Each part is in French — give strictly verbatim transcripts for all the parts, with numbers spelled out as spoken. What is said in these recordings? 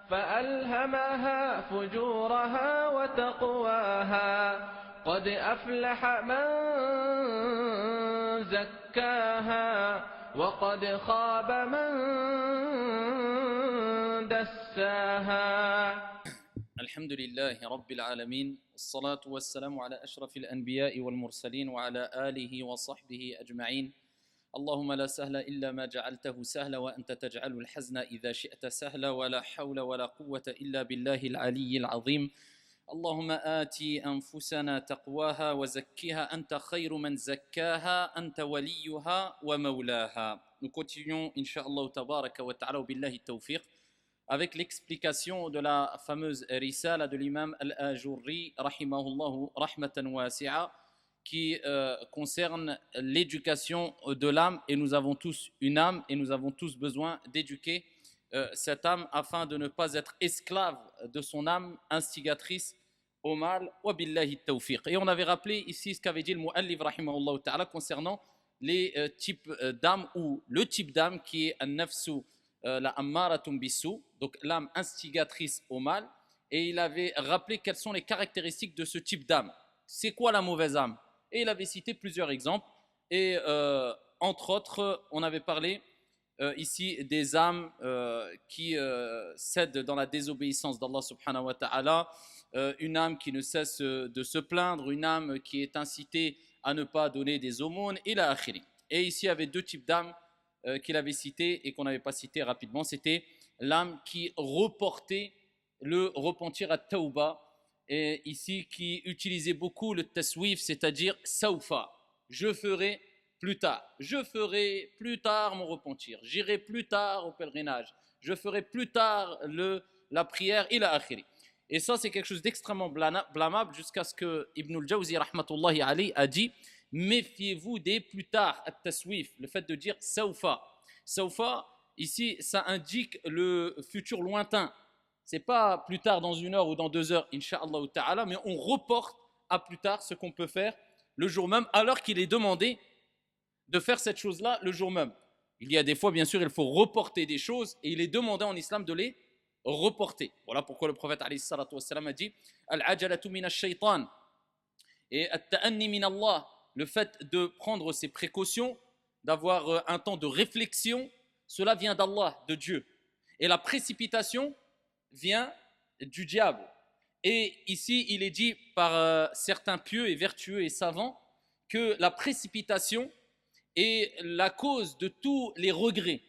فألهمها فجورها وتقواها قد أفلح من زكاها وقد خاب من دساها. الحمد لله رب العالمين والصلاة والسلام على أشرف الأنبياء والمرسلين وعلى آله وصحبه أجمعين. اللهم لا سهل إلا ما جعلته سهلا وأنت تجعل الحزن إذا شئت سهلا ولا حول ولا قوة إلا بالله العلي العظيم. اللهم آتي أنفسنا تقواها وزكها أنت خير من زكاها أنت وليها ومولاها. Nous continuons Inch'Allah Tabaraka wa Ta'ala billahi tawfiq avec l'explication de la fameuse risala de l'imam Al-Ajurri rahimahullahu rahmatan wasi'a qui euh, concerne l'éducation de l'âme, et nous avons tous une âme et nous avons tous besoin d'éduquer euh, cette âme afin de ne pas être esclave de son âme instigatrice au mal. Wa billahi tawfiq. Et on avait rappelé ici ce qu'avait dit le muallif rahimahullah ta'ala concernant les euh, types euh, d'âmes, ou le type d'âme qui est an-nafsu euh, la ammaratum bisu, donc l'âme instigatrice au mal. Et il avait rappelé quelles sont les caractéristiques de ce type d'âme. C'est quoi la mauvaise âme? Et il avait cité plusieurs exemples, et euh, entre autres, on avait parlé euh, ici des âmes euh, qui euh, cèdent dans la désobéissance d'Allah subhanahu wa ta'ala, euh, une âme qui ne cesse de se plaindre, une âme qui est incitée à ne pas donner des aumônes, et la akhiri. Et ici, il y avait deux types d'âmes euh, qu'il avait cités et qu'on n'avait pas cités rapidement. C'était l'âme qui reportait le repentir à tawba, et ici qui utilisait beaucoup le taswif, c'est-à-dire saufa, je ferai plus tard, je ferai plus tard mon repentir, j'irai plus tard au pèlerinage, je ferai plus tard le, la prière, ila akhiri. Et ça, c'est quelque chose d'extrêmement blâmable, jusqu'à ce que Ibn al-Jawzi rahmatullahi alayhi a dit: méfiez-vous des plus tard, at-taswif, le fait de dire saufa. Saufa, ici, ça indique le futur lointain. C'est pas plus tard dans une heure ou dans deux heures, Inch'Allah ta'ala, mais on reporte à plus tard ce qu'on peut faire le jour même, alors qu'il est demandé de faire cette chose-là le jour même. Il y a des fois, bien sûr, il faut reporter des choses, et il est demandé en islam de les reporter. Voilà pourquoi le prophète alayhi salatu wassalam a dit: Al-ajalatu min ash-shaytan, et at-ta'anni min Allah, le fait de prendre ses précautions, d'avoir un temps de réflexion, cela vient d'Allah, de Dieu. Et la précipitation vient du diable. Et ici, il est dit par euh, certains pieux et vertueux et savants que la précipitation est la cause de tous les regrets.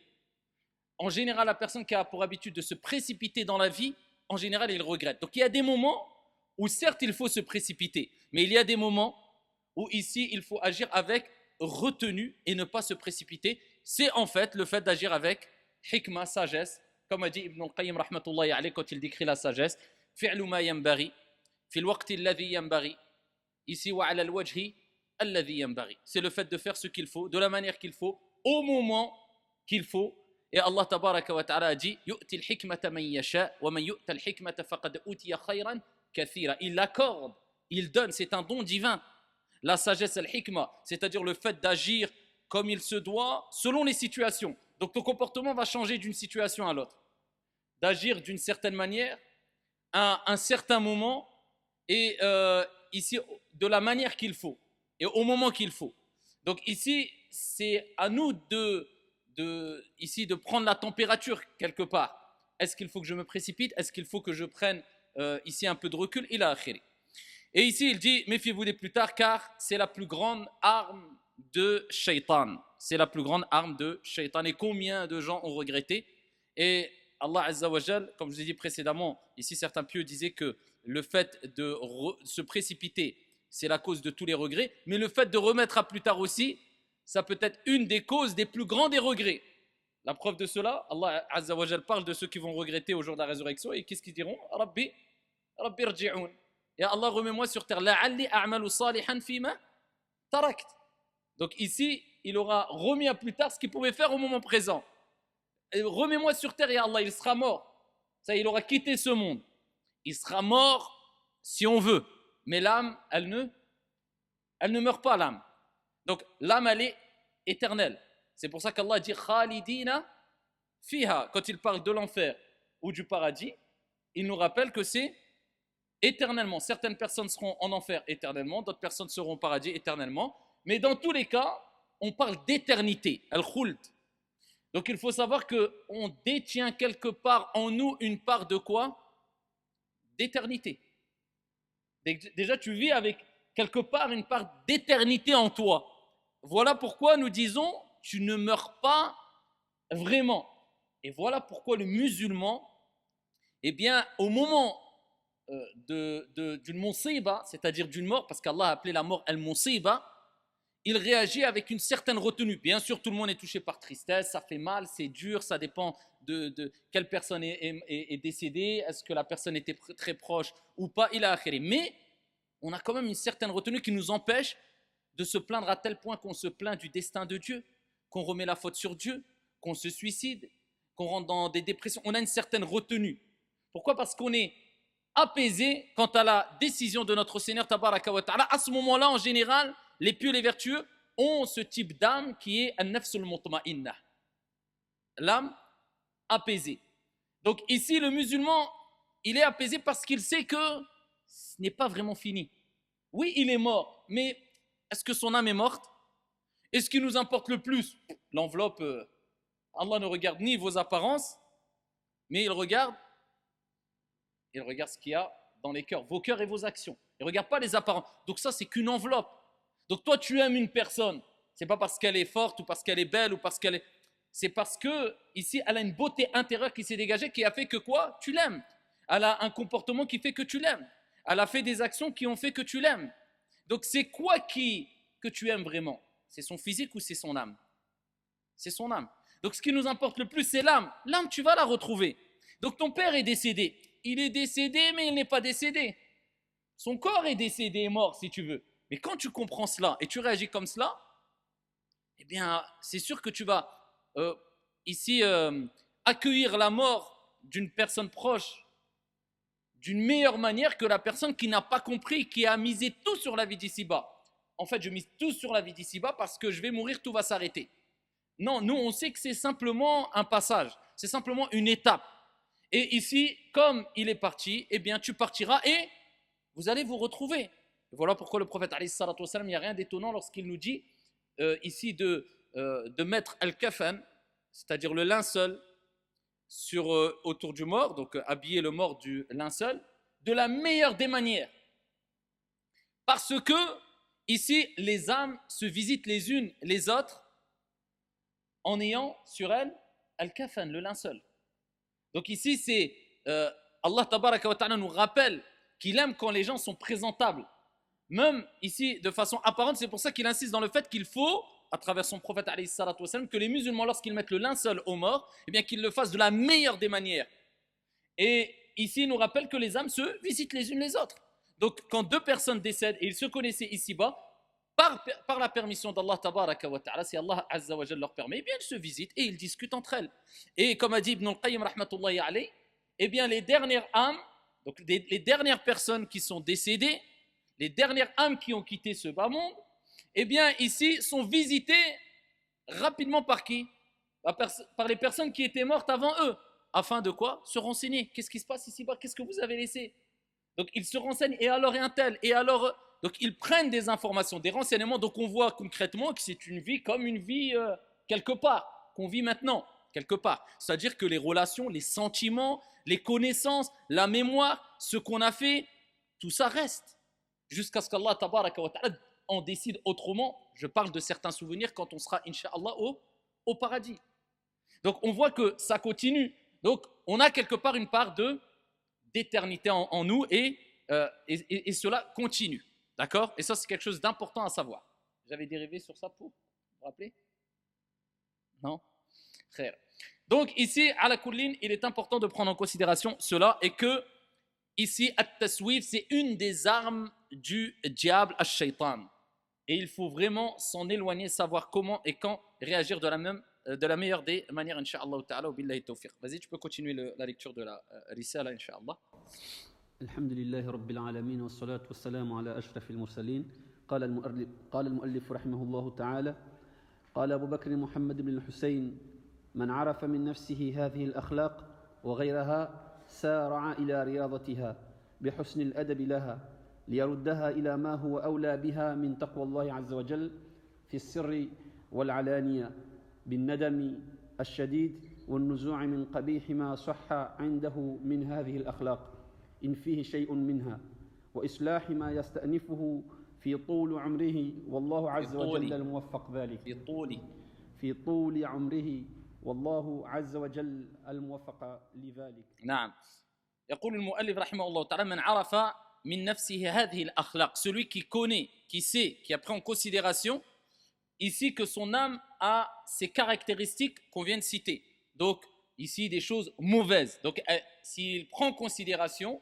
En général, la personne qui a pour habitude de se précipiter dans la vie, en général, il regrette. Donc il y a des moments où certes il faut se précipiter, mais il y a des moments où ici il faut agir avec retenue et ne pas se précipiter. C'est en fait le fait d'agir avec hikma, sagesse, comme a dit Ibn al-Qayyim rahmatullahi alayhi quand il décrit la sagesse: fi'lu ma yanbaghi fi al-waqti alladhi yanbaghi, ici wa 'ala al-wajhi alladhi yanbaghi. C'est le fait de faire ce qu'il faut, de la manière qu'il faut, au moment qu'il faut. Et Allah tabaraka wa ta'ala a dit: yu'ti al-hikmata man yasha wa man yu'ta al-hikmata faqad utiya khayran kathira. Il l'accorde, il donne, c'est un don divin. La sagesse, al-hikma, c'est-à-dire le fait d'agir comme il se doit selon les situations. Donc ton comportement va changer d'une situation à l'autre, d'agir d'une certaine manière à un certain moment, et euh, ici de la manière qu'il faut et au moment qu'il faut. Donc ici, c'est à nous de, de, ici, de prendre la température quelque part. Est-ce qu'il faut que je me précipite? Est-ce qu'il faut que je prenne euh, ici un peu de recul? Ila akhiri. Et ici, il dit: méfiez-vous des plus tard, car c'est la plus grande arme de Shaitan. C'est la plus grande arme de Shaitan. Et combien de gens ont regretté? Et Allah Azza wa Jal, comme je vous ai dit précédemment, ici certains pieux disaient que le fait de re- se précipiter, c'est la cause de tous les regrets, mais le fait de remettre à plus tard aussi, ça peut être une des causes des plus grands des regrets. La preuve de cela, Allah Azza wa Jal parle de ceux qui vont regretter au jour de la résurrection, et qu'est-ce qu'ils diront? Rabbi, Rabbi rji'oun. Et Allah, remets-moi sur terre. La'alli a'malu salihan fima tarakt. Donc ici, il aura remis à plus tard ce qu'il pouvait faire au moment présent. Et remets-moi sur terre, ya Allah, il sera mort. Ça, il aura quitté ce monde. Il sera mort si on veut. Mais l'âme, elle ne, elle ne meurt pas, l'âme. Donc l'âme, elle est éternelle. C'est pour ça qu'Allah dit Khalidina fiha. Quand il parle de l'enfer ou du paradis, il nous rappelle que c'est éternellement. Certaines personnes seront en enfer éternellement, d'autres personnes seront au paradis éternellement. Mais dans tous les cas, on parle d'éternité, al-khuld. Donc il faut savoir qu'on détient quelque part en nous une part de quoi? D'éternité. Déjà, tu vis avec quelque part une part d'éternité en toi. Voilà pourquoi nous disons, tu ne meurs pas vraiment. Et voilà pourquoi le musulman, eh bien, au moment euh, de, de, d'une musiba, c'est-à-dire d'une mort, parce qu'Allah a appelé la mort al-musiba, il réagit avec une certaine retenue. Bien sûr, tout le monde est touché par tristesse, ça fait mal, c'est dur, ça dépend de, de quelle personne est, est, est décédée, est-ce que la personne était pr- très proche ou pas, il a akhiri. Mais on a quand même une certaine retenue qui nous empêche de se plaindre à tel point qu'on se plaint du destin de Dieu, qu'on remet la faute sur Dieu, qu'on se suicide, qu'on rentre dans des dépressions. On a une certaine retenue. Pourquoi? Parce qu'on est apaisé quant à la décision de notre Seigneur Tabaraka wa Ta'ala. À ce moment-là, en général, les pieux, les vertueux ont ce type d'âme qui est an-nafsul mutma'inna, l'âme apaisée. Donc ici, le musulman, il est apaisé parce qu'il sait que ce n'est pas vraiment fini. Oui, il est mort, mais est-ce que son âme est morte? Et ce qui nous importe le plus, l'enveloppe, euh, Allah ne regarde ni vos apparences, mais il regarde, il regarde ce qu'il y a dans les cœurs, vos cœurs et vos actions. Il ne regarde pas les apparences. Donc ça, c'est qu'une enveloppe. Donc toi, tu aimes une personne. C'est pas parce qu'elle est forte ou parce qu'elle est belle ou parce qu'elle est... C'est parce que ici, elle a une beauté intérieure qui s'est dégagée, qui a fait que quoi? Tu l'aimes. Elle a un comportement qui fait que tu l'aimes. Elle a fait des actions qui ont fait que tu l'aimes. Donc c'est quoi qui que tu aimes vraiment? C'est son physique ou c'est son âme? C'est son âme. Donc ce qui nous importe le plus, c'est l'âme. L'âme, tu vas la retrouver. Donc ton père est décédé. Il est décédé, mais il n'est pas décédé. Son corps est décédé, est mort, si tu veux. Mais quand tu comprends cela et tu réagis comme cela, eh bien, c'est sûr que tu vas euh, ici euh, accueillir la mort d'une personne proche d'une meilleure manière que la personne qui n'a pas compris, qui a misé tout sur la vie d'ici-bas. En fait, je mise tout sur la vie d'ici-bas parce que je vais mourir, tout va s'arrêter. Non, nous, on sait que c'est simplement un passage, c'est simplement une étape. Et ici, comme il est parti, eh bien, tu partiras et vous allez vous retrouver. Et voilà pourquoi le prophète, alayhi salatu wassalam, il n'y a rien d'étonnant lorsqu'il nous dit euh, ici de, euh, de mettre al-kafan, c'est-à-dire le linceul, sur, euh, autour du mort, donc euh, habiller le mort du linceul, de la meilleure des manières. Parce que, ici, les âmes se visitent les unes les autres en ayant sur elles al-kafan, le linceul. Donc ici, c'est euh, Allah tabaraka wa ta'ala nous rappelle qu'il aime quand les gens sont présentables. Même ici, de façon apparente, c'est pour ça qu'il insiste dans le fait qu'il faut, à travers son prophète alayhi salatu wassalam, que les musulmans, lorsqu'ils mettent le linceul aux morts, eh bien qu'ils le fassent de la meilleure des manières. Et ici, il nous rappelle que les âmes se visitent les unes les autres. Donc, quand deux personnes décèdent et ils se connaissaient ici-bas, par, par la permission d'Allah tabaraka wa ta'ala, si Allah azza wa jalla leur permet, eh bien ils se visitent et ils discutent entre elles. Et comme a dit Ibn al-Qayyim rahmatullahi alayhi, eh bien les dernières âmes, donc les, les dernières personnes qui sont décédées, les dernières âmes qui ont quitté ce bas monde, eh bien ici sont visitées rapidement par qui? Par les personnes qui étaient mortes avant eux, afin de quoi? Se renseigner. Qu'est-ce qui se passe ici-bas? Qu'est-ce que vous avez laissé? Donc ils se renseignent, et alors et un tel, et alors... Donc ils prennent des informations, des renseignements, donc on voit concrètement que c'est une vie comme une vie euh, quelque part, qu'on vit maintenant, quelque part. C'est-à-dire que les relations, les sentiments, les connaissances, la mémoire, ce qu'on a fait, tout ça reste. Jusqu'à ce qu'Allah tabaraka wa ta'ala en décide autrement. Je parle de certains souvenirs quand on sera, incha'Allah, au, au paradis. Donc on voit que ça continue. Donc on a quelque part une part de, d'éternité en, en nous et, euh, et, et, et cela continue. D'accord? Et ça, c'est quelque chose d'important à savoir. J'avais dérivé sur ça pour vous vous rappeler? Non? Très bien. Donc ici, à la kullin, il est important de prendre en considération cela et que ici, at-taswif, c'est une des armes du diable, ash-shaytan. Et il faut vraiment s'en éloigner, savoir comment et quand réagir de la, même, de la meilleure des manières, incha'Allah ta'ala, wa billahi tawfiq. Vas-y, tu peux continuer le, la lecture de la euh, risala, incha'Allah. الحمد لله رب العالمين والصلاة والسلام على أشرف المرسلين قال المؤلف, قال المؤلف رحمه الله تعالى قال أبو بكر محمد بن الحسين من عرف من نفسه هذه الأخلاق وغيرها سارع إلى رياضتها بحسن الأدب لها ليردها إلى ما هو أولى بها من تقوى الله عز وجل في السر والعلانية بالندم الشديد والنزوع من قبيح ما صح عنده من هذه الأخلاق إن فيه شيء منها وإصلاح ما يستأنفه في طول عمره والله عز وجل الموفق ذلك في طول في طول عمره والله عز وجل الموفق لذلك. نعم. يقول المؤلف رحمه الله تعالى من عرف من نفسه هذه الأخلاق, celui qui connaît, qui sait, qui a pris en considération ici que son âme a ces caractéristiques qu'on vient de citer. Donc ici des choses mauvaises. Donc euh, s'il prend en considération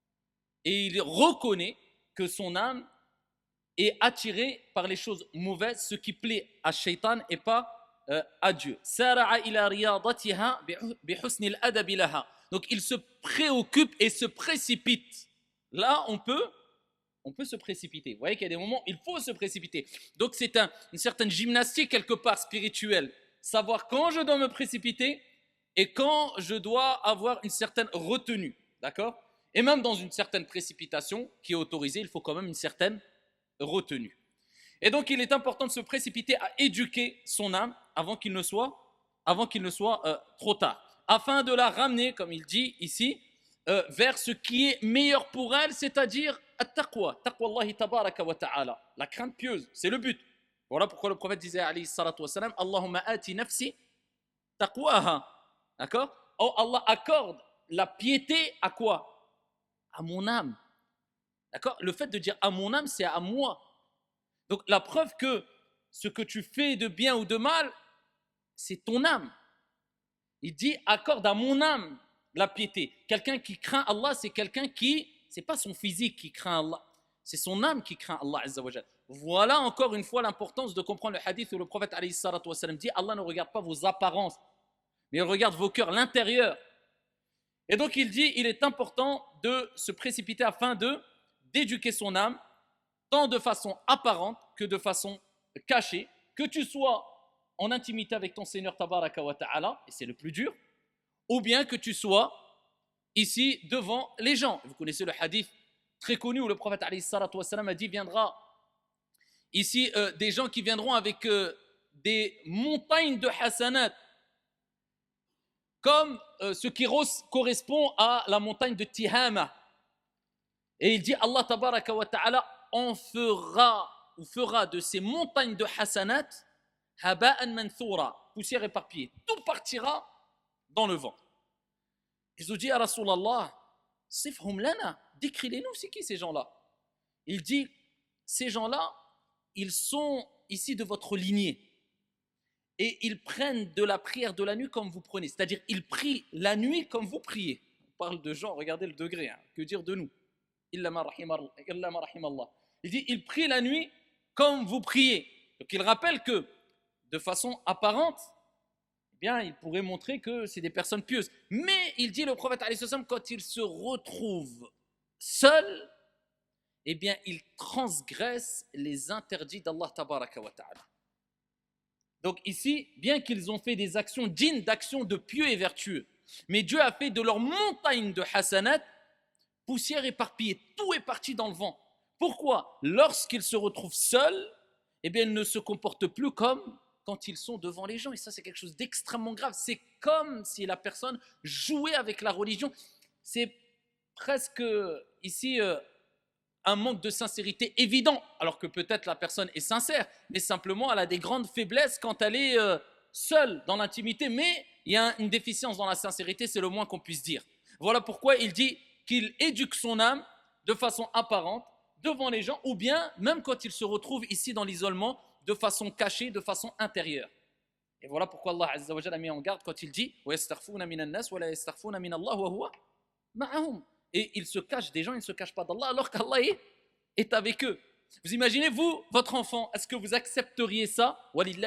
et il reconnaît que son âme est attirée par les choses mauvaises, ce qui plaît à Shaitan et pas euh, à Dieu. Sara'a ila riyadatiha bi husni al-adab laha. Donc il se préoccupe et se précipite. Là, on peut, on peut se précipiter. Vous voyez qu'il y a des moments où il faut se précipiter. Donc c'est un, une certaine gymnastique quelque part spirituelle. Savoir quand je dois me précipiter et quand je dois avoir une certaine retenue. D'accord ? Et même dans une certaine précipitation qui est autorisée, il faut quand même une certaine retenue. Et donc il est important de se précipiter à éduquer son âme avant qu'il ne soit, avant qu'il ne soit euh, trop tard. Afin de la ramener, comme il dit ici, euh, vers ce qui est meilleur pour elle, c'est-à-dire at-taqwa, taqwa Allah tabaraka wa ta'ala, la crainte pieuse, c'est le but. Voilà pourquoi le prophète disait alayhi salatu wa salam, Allahumma ati nafsi taqwaha. D'accord ? Oh Allah accorde la piété à quoi ? À mon âme. D'accord ? Le fait de dire à mon âme, c'est à moi. Donc la preuve que ce que tu fais de bien ou de mal, c'est ton âme. Il dit accorde à mon âme la piété. Quelqu'un qui craint Allah, c'est quelqu'un qui, c'est pas son physique qui craint Allah, c'est son âme qui craint Allah Azza wa Jal. Voilà encore une fois l'importance de comprendre le hadith où le prophète alayhi salatu wa salam dit Allah ne regarde pas vos apparences, mais il regarde vos cœurs, l'intérieur. Et donc il dit il est important de se précipiter afin de d'éduquer son âme, tant de façon apparente que de façon cachée, que tu sois en intimité avec ton Seigneur Tabaraka wa Ta'ala, et c'est le plus dur, ou bien que tu sois ici devant les gens. Vous connaissez le hadith très connu où le prophète alayhi salatu wa salam a dit viendra ici euh, des gens qui viendront avec euh, des montagnes de hasanat, comme euh, ce qui correspond à la montagne de Tihama. Et il dit Allah Tabaraka wa Ta'ala en fera ou fera de ces montagnes de hasanat haba'an manthura, poussière éparpillée, tout partira dans le vent. Ils ont dit à Rasulallah, sifhum lana, décris-les-nous, c'est qui ces gens-là? Il dit, ces gens-là, ils sont ici de votre lignée et ils prennent de la prière de la nuit comme vous prenez, c'est-à-dire ils prient la nuit comme vous priez. On parle de gens, regardez le degré, hein. Que dire de nous? Illa ma rahim Allah. Il dit, ils prient la nuit comme vous priez. Donc il rappelle que de façon apparente, eh bien, il pourrait montrer que c'est des personnes pieuses. Mais il dit, le prophète alayhi salam, quand il se retrouve seul, eh bien, il transgresse les interdits d'Allah tabaraka wa ta'ala. Donc ici, bien qu'ils ont fait des actions dignes d'actions de pieux et vertueux, mais Dieu a fait de leur montagne de hasanat poussière éparpillée, tout est parti dans le vent. Pourquoi? Lorsqu'ils se retrouvent seuls, eh bien, ils ne se comportent plus comme quand ils sont devant les gens. Et ça, c'est quelque chose d'extrêmement grave. C'est comme si la personne jouait avec la religion. C'est presque ici euh, un manque de sincérité évident, alors que peut-être la personne est sincère, mais simplement elle a des grandes faiblesses quand elle est euh, seule dans l'intimité. Mais il y a une déficience dans la sincérité, c'est le moins qu'on puisse dire. Voilà pourquoi il dit qu'il éduque son âme de façon apparente devant les gens, ou bien même quand il se retrouve ici dans l'isolement, de façon cachée, de façon intérieure. Et voilà pourquoi Allah Azza wa Jalla a mis en garde quand il dit et ils se cachent des gens, ils ne se cachent pas d'Allah alors qu'Allah est, est avec eux. Vous imaginez, vous, votre enfant, est-ce que vous accepteriez ça?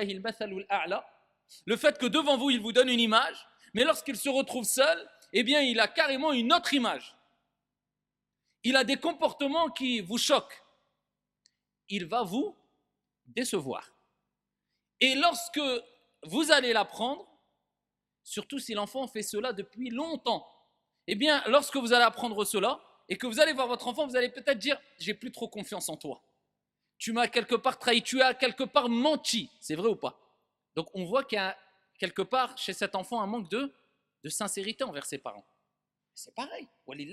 Le fait que devant vous, il vous donne une image, mais lorsqu'il se retrouve seul, eh bien, il a carrément une autre image. Il a des comportements qui vous choquent. Il va vous décevoir. Et lorsque vous allez l'apprendre, surtout si l'enfant fait cela depuis longtemps, eh bien, lorsque vous allez apprendre cela et que vous allez voir votre enfant, vous allez peut-être dire « j'ai plus trop confiance en toi. Tu m'as quelque part trahi, tu as quelque part menti. » C'est vrai ou pas? Donc, on voit qu'il y a quelque part chez cet enfant un manque de, de sincérité envers ses parents. C'est pareil.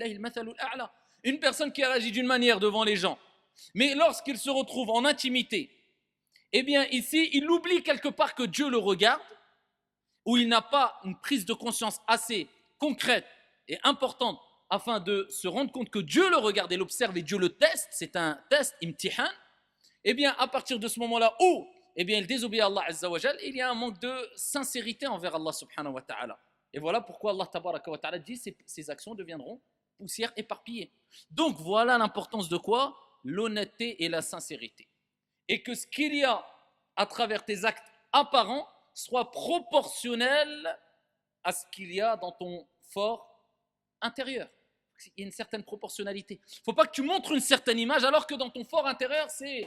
Une personne qui réagit d'une manière devant les gens, mais lorsqu'il se retrouve en intimité, eh bien ici, il oublie quelque part que Dieu le regarde, ou il n'a pas une prise de conscience assez concrète et importante afin de se rendre compte que Dieu le regarde et l'observe et Dieu le teste, c'est un test, imtihan, eh bien à partir de ce moment-là où eh bien, il désobéit à Allah Azza wa Jal, il y a un manque de sincérité envers Allah subhanahu wa ta'ala. Et voilà pourquoi Allah tabaraka wa ta'ala dit que ces actions deviendront poussière éparpillée. Donc voilà l'importance de quoi? L'honnêteté et la sincérité. Et que ce qu'il y a à travers tes actes apparents soit proportionnel à ce qu'il y a dans ton fort intérieur. Il y a une certaine proportionnalité. Il ne faut pas que tu montres une certaine image alors que dans ton fort intérieur, c'est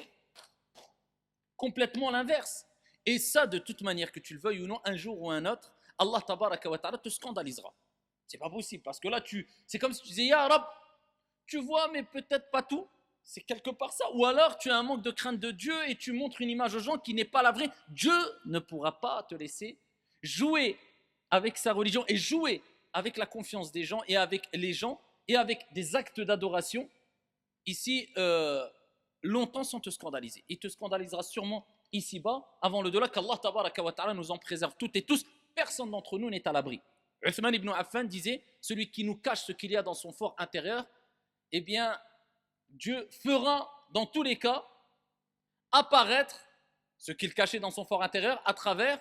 complètement l'inverse. Et ça, de toute manière, que tu le veuilles ou non, un jour ou un autre, Allah tabaraka wa ta'ala te scandalisera. C'est pas possible, parce que là, tu, c'est comme si tu disais, Ya Rab, tu vois, mais peut-être pas tout. C'est quelque part ça. Ou alors, tu as un manque de crainte de Dieu et tu montres une image aux gens qui n'est pas la vraie. Dieu ne pourra pas te laisser jouer avec sa religion et jouer avec la confiance des gens et avec les gens et avec des actes d'adoration. Ici, euh, longtemps sans te scandaliser. Il te scandalisera sûrement ici-bas, avant le delà, qu'Allah tabaraka wa ta'ala nous en préserve toutes et tous. Personne d'entre nous n'est à l'abri. Uthman ibn Affan disait, celui qui nous cache ce qu'il y a dans son fort intérieur, eh bien, Dieu fera dans tous les cas apparaître ce qu'il cachait dans son fort intérieur à travers,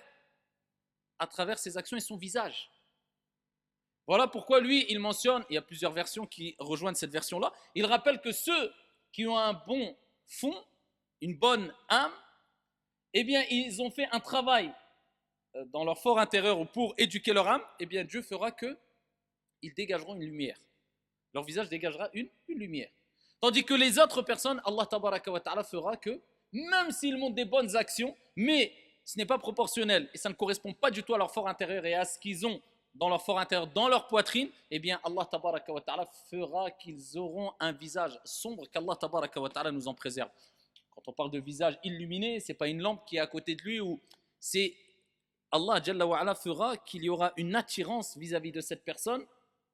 à travers ses actions et son visage. Voilà pourquoi lui, il mentionne, il y a plusieurs versions qui rejoignent cette version-là, il rappelle que ceux qui ont un bon fond, une bonne âme, eh bien, ils ont fait un travail dans leur fort intérieur pour éduquer leur âme, eh bien, Dieu fera qu'ils dégageront une lumière. Leur visage dégagera une, une lumière. Tandis que les autres personnes, Allah tabaraka wa ta'ala fera que, même s'ils montrent des bonnes actions, mais ce n'est pas proportionnel et ça ne correspond pas du tout à leur fort intérieur et à ce qu'ils ont dans leur fort intérieur, dans leur poitrine, eh bien Allah tabaraka wa ta'ala fera qu'ils auront un visage sombre, qu'Allah tabaraka wa ta'ala nous en préserve. Quand on parle de visage illuminé, ce n'est pas une lampe qui est à côté de lui, ou c'est Allah Jalla wa Ala fera qu'il y aura une attirance vis-à-vis de cette personne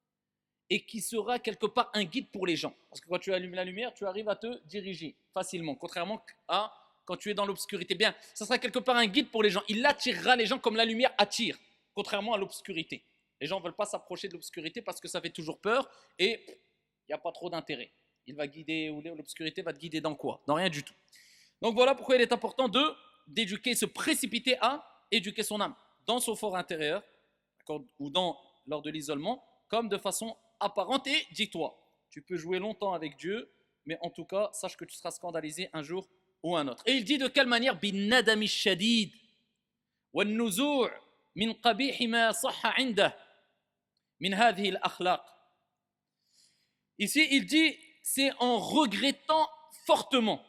et qui sera quelque part un guide pour les gens. Parce que quand tu allumes la lumière, tu arrives à te diriger facilement, contrairement à quand tu es dans l'obscurité. Bien, ça sera quelque part un guide pour les gens. Il attirera les gens comme la lumière attire, contrairement à l'obscurité. Les gens ne veulent pas s'approcher de l'obscurité parce que ça fait toujours peur et il n'y a pas trop d'intérêt. Il va guider, ou l'obscurité va te guider dans quoi? Dans rien du tout. Donc voilà pourquoi il est important de, d'éduquer, se précipiter à éduquer son âme dans son fort intérieur, ou dans, lors de l'isolement, comme de façon apparente. Et dis-toi, tu peux jouer longtemps avec Dieu, mais en tout cas, sache que tu seras scandalisé un jour ou un autre. Et il dit de quelle manière? Bin-nadami shadid wan-nuzu' min qabih ma sahha 'indah min hadhihi al-akhlaq. Ici, il dit, c'est en regrettant fortement.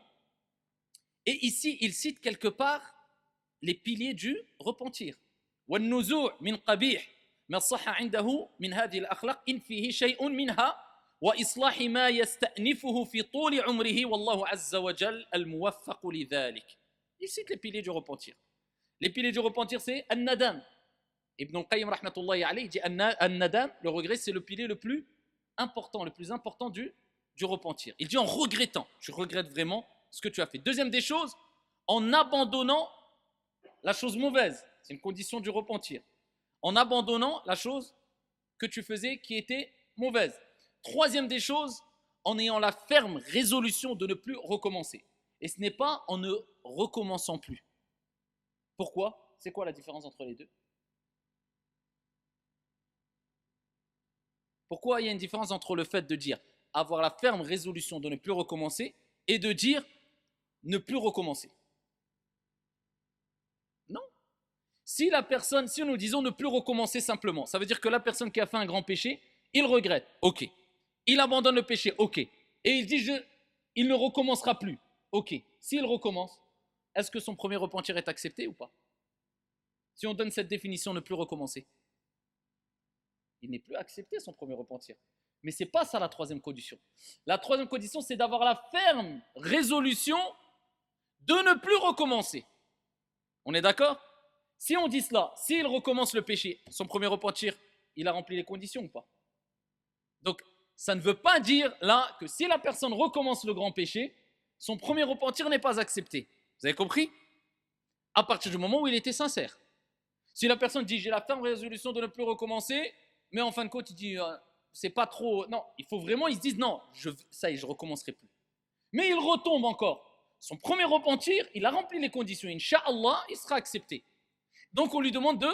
Et ici, il cite quelque part les piliers du repentir. وَالنُّزُوعُ مِنْ قَبِيحٍ مَا صَحَّ عِنْدَهُ مِنْ هَذِهِ الْأَخْلَاقِ إِنْ فِيهِ شَيْءٌ مِنْهَا وَإِصْلَاحِ مَا يَسْتَأْنِفُهُ فِي طُولِ عُمْرِهِ وَاللَّهُ عَزَّ وَجَلَّ الْمُوَفَّقُ لِذَلِكَ. Il cite les piliers du repentir. Les piliers du repentir, c'est An-Nadam. Ibn al-Qayyim rahmatullahi alayhi dit An-Nadam, le regret, c'est le pilier le plus important, le plus important du, du repentir. Il dit en regrettant, tu regrettes vraiment ce que tu as fait. Deuxième des choses, en abandonnant la chose mauvaise, c'est une condition du repentir. En abandonnant la chose que tu faisais qui était mauvaise. Troisième des choses, en ayant la ferme résolution de ne plus recommencer. Et ce n'est pas en ne recommençant plus. Pourquoi? C'est quoi la différence entre les deux? Pourquoi il y a une différence entre le fait de dire avoir la ferme résolution de ne plus recommencer et de dire ne plus recommencer? Non. Si la personne, si nous disons ne plus recommencer simplement, ça veut dire que la personne qui a fait un grand péché, il regrette, ok. Il abandonne le péché, ok. Et il dit, je, il ne recommencera plus, ok. S'il recommence, est-ce que son premier repentir est accepté ou pas? Si on donne cette définition, ne plus recommencer. il n'est plus accepté son premier repentir. Mais ce n'est pas ça la troisième condition. La troisième condition, c'est d'avoir la ferme résolution de ne plus recommencer. On est d'accord? Si on dit cela, s'il recommence le péché, son premier repentir, il a rempli les conditions ou pas? Donc, ça ne veut pas dire là que si la personne recommence le grand péché, son premier repentir n'est pas accepté. Vous avez compris? À partir du moment où il était sincère. Si la personne dit j'ai la ferme résolution de ne plus recommencer, mais en fin de compte il dit euh, c'est pas trop. Non, il faut vraiment, ils se disent non, je, ça y est, je recommencerai plus. Mais il retombe encore. Son premier repentir, il a rempli les conditions. Inch'Allah, il sera accepté. Donc on lui demande de,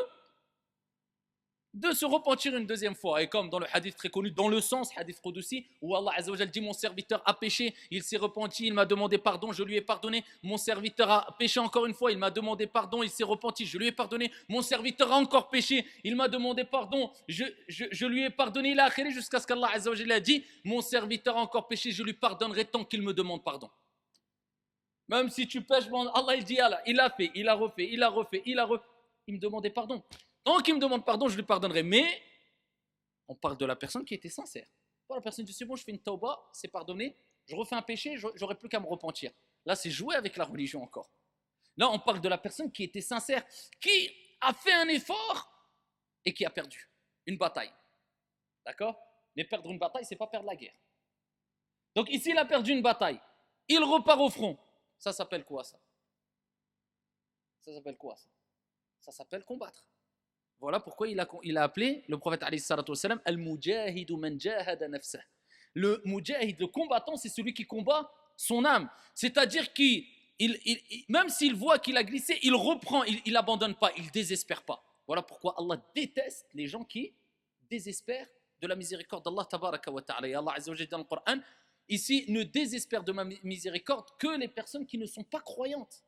de se repentir une deuxième fois. Et comme dans le hadith très connu, dans le sens, hadith Qudsi, où Allah Azza wa Jal dit mon serviteur a péché, il s'est repenti, il m'a demandé pardon, je lui ai pardonné. Mon serviteur a péché encore une fois, il m'a demandé pardon, il s'est repenti, je lui ai pardonné. Mon serviteur a encore péché, il m'a demandé pardon, je, je, je lui ai pardonné. Il a akhiri jusqu'à ce qu'Allah Azza wa Jal a dit mon serviteur a encore péché, je lui pardonnerai tant qu'il me demande pardon. Même si tu pêches, bon, Allah il dit Allah, il a fait, il a refait, il a refait, il a refait. Il me demandait pardon. Tant qu'il me demande pardon, je lui pardonnerai. Mais on parle de la personne qui était sincère. La personne dit c'est bon, je fais une tauba, c'est pardonné, je refais un péché, j'aurai plus qu'à me repentir. Là, c'est jouer avec la religion encore. Là, on parle de la personne qui était sincère, qui a fait un effort et qui a perdu une bataille. D'accord? Mais perdre une bataille, c'est pas perdre la guerre. Donc ici, il a perdu une bataille. Il repart au front. Ça s'appelle quoi ça? Ça s'appelle quoi ça? Ça s'appelle combattre. Voilà pourquoi il a, il a appelé le prophète alayhi salatu wassalam al-mujahidu man jahada nafsah. Le mujahid, le combattant, c'est celui qui combat son âme. C'est-à-dire qu'il, il, il, même s'il voit qu'il a glissé, il reprend, il n'abandonne pas, il ne désespère pas. Voilà pourquoi Allah déteste les gens qui désespèrent de la miséricorde d'Allah tabaraka wa ta'ala. Et Allah azza wa jalla dans le Coran, ici, ne désespère de ma miséricorde que les personnes qui ne sont pas croyantes.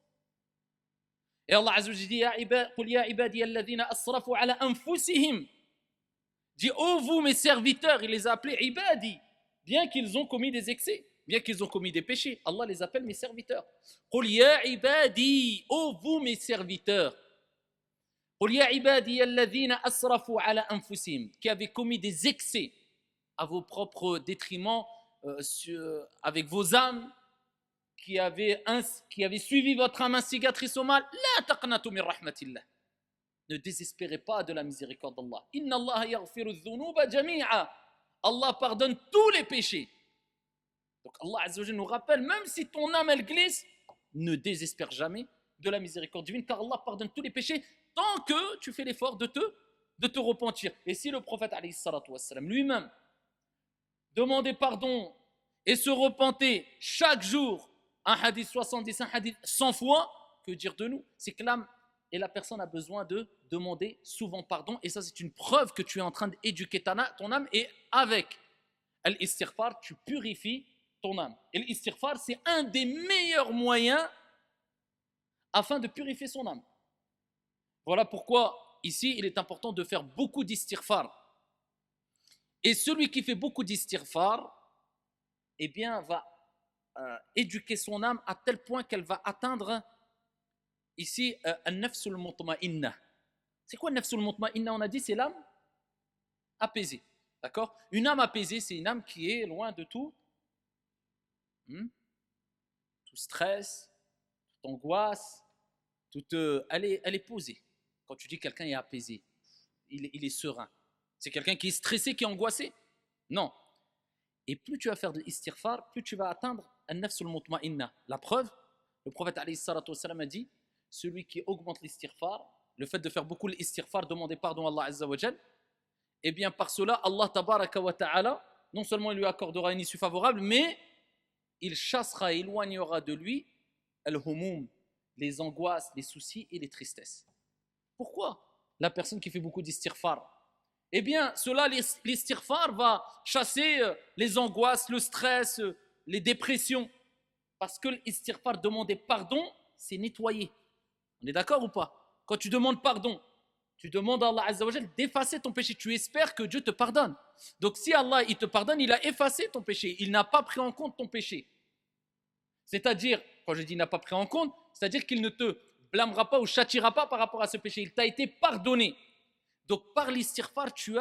Et Allah Azza wa Jalla dit Qul ya ibadi alladhina asrafu ala anfusihim. Dit ô vous mes serviteurs, il les a appelés ibadi, bien qu'ils ont commis des excès, bien qu'ils ont commis des péchés. Allah les appelle mes serviteurs. Qul ya ibadi, ô vous mes serviteurs. Qul ya ibadi alladhina asrafu ala anfusihim, qui avaient commis des excès à vos propres détriments, euh, sur, avec vos âmes. Qui avait, un, qui avait suivi votre âme instigatrice au mal, la taqnatu min rahmatillah. Ne désespérez pas de la miséricorde d'Allah. Inna Allah yaghfiru dhunuba jami'a. Allah pardonne tous les péchés. Donc Allah Azza wa Jalla nous rappelle, même si ton âme elle glisse, ne désespère jamais de la miséricorde divine, car Allah pardonne tous les péchés tant que tu fais l'effort de te, de te repentir. Et si le prophète alayhi salatu wassalam lui-même demandait pardon et se repentait chaque jour, un hadith soixante-dix, un hadith cent fois, que dire de nous? C'est que l'âme et la personne a besoin de demander souvent pardon, et ça c'est une preuve que tu es en train d'éduquer ton âme, et avec l'istighfar, tu purifies ton âme. Et l'istighfar, c'est un des meilleurs moyens afin de purifier son âme. Voilà pourquoi ici il est important de faire beaucoup d'istighfar. Et celui qui fait beaucoup d'istighfar, eh bien va Euh, éduquer son âme à tel point qu'elle va atteindre ici al-nafsul mutma'inna. C'est quoi al-nafsul mutma'inna? On a dit c'est l'âme apaisée. D'accord? Une âme apaisée, c'est une âme qui est loin de tout, hmm, tout stress, toute angoisse, toute, euh, elle, est, elle est posée. Quand tu dis quelqu'un est apaisé, il, il est serein. C'est quelqu'un qui est stressé, qui est angoissé? Non. Et plus tu vas faire de l'istighfar, plus tu vas atteindre al-nafsul mutma'inna. La preuve, le prophète alayhi salatu wassalam a dit, celui qui augmente l'istighfar, le fait de faire beaucoup l'istighfar, demander pardon à Allah azza wa jal, et bien par cela, Allah tabaraka wa ta'ala, non seulement il lui accordera une issue favorable, mais il chassera et éloignera de lui al-humum, les angoisses, les soucis et les tristesses. Pourquoi la personne qui fait beaucoup d'istighfar? Eh bien, cela, l'istighfar va chasser les angoisses, le stress, les dépressions. Parce que l'istighfar, demander pardon, c'est nettoyer. On est d'accord ou pas? Quand tu demandes pardon, tu demandes à Allah Azza wa Jal d'effacer ton péché. Tu espères que Dieu te pardonne. Donc si Allah il te pardonne, il a effacé ton péché. Il n'a pas pris en compte ton péché. C'est-à-dire, quand je dis n'a pas pris en compte, c'est-à-dire qu'il ne te blâmera pas ou châtiera pas par rapport à ce péché. Il t'a été pardonné. Donc par l'istighfar, tu as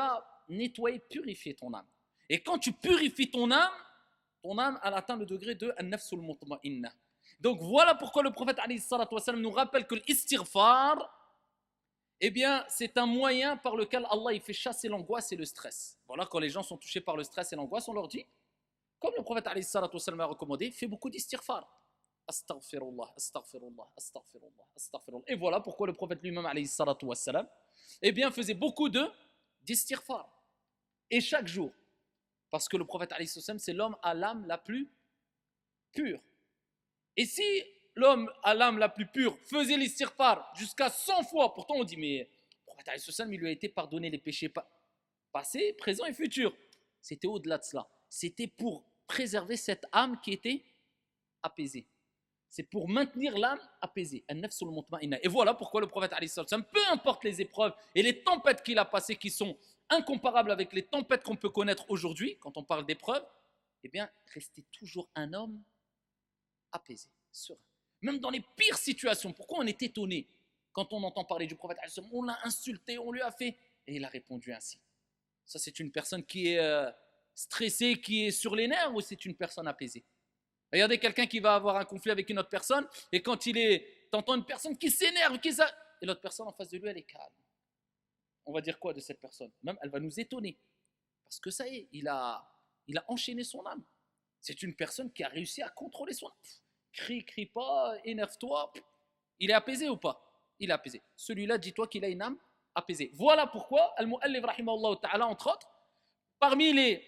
nettoyer, purifier ton âme. Et quand tu purifies ton âme, ton âme elle atteint le degré de an-nafsul mutma'inna. Donc voilà pourquoi le prophète alayhi salatu wa sallam nous rappelle que l'istighfar, eh bien, c'est un moyen par lequel Allah il fait chasser l'angoisse et le stress. Voilà, quand les gens sont touchés par le stress et l'angoisse, on leur dit, comme le prophète alayhi salatu wa sallam a recommandé, fais beaucoup d'istighfar. Astaghfirullah, astaghfirullah, astaghfirullah, astaghfirullah. Et voilà pourquoi le prophète lui-même alayhi salatu wa sallam, eh bien, faisait beaucoup de d'istighfar. Et chaque jour. Parce que le prophète alayhi salatu wa sallam, c'est l'homme à l'âme la plus pure. Et si l'homme à l'âme la plus pure faisait l'istighfar jusqu'à cent fois, pourtant on dit, mais le prophète alayhi sallam, il lui a été pardonné les péchés passés, présents et futurs. C'était au-delà de cela. C'était pour préserver cette âme qui était apaisée. C'est pour maintenir l'âme apaisée. Et voilà pourquoi le prophète alayhi sallam, peu importe les épreuves et les tempêtes qu'il a passées qui sont incomparables avec les tempêtes qu'on peut connaître aujourd'hui, quand on parle d'épreuves, eh bien, restez toujours un homme apaisé, serein. Même dans les pires situations, pourquoi on est étonné quand on entend parler du prophète alayhi sallam, on l'a insulté, on lui a fait, et il a répondu ainsi. Ça, c'est une personne qui est euh, stressée, qui est sur les nerfs, ou c'est une personne apaisée? Regardez quelqu'un qui va avoir un conflit avec une autre personne, et quand il est, t'entends une personne qui s'énerve, qui ça, et l'autre personne en face de lui, elle est calme. On va dire quoi de cette personne? Même, elle va nous étonner, parce que ça y est, il a, il a enchaîné son âme. C'est une personne qui a réussi à contrôler son âme. Crie, crie pas, énerve-toi. Il est apaisé ou pas? Il est apaisé. Celui-là, dis-toi qu'il a une âme apaisée. Voilà pourquoi, Al-Mu'allif rahimahullah ta'ala, entre autres, parmi les,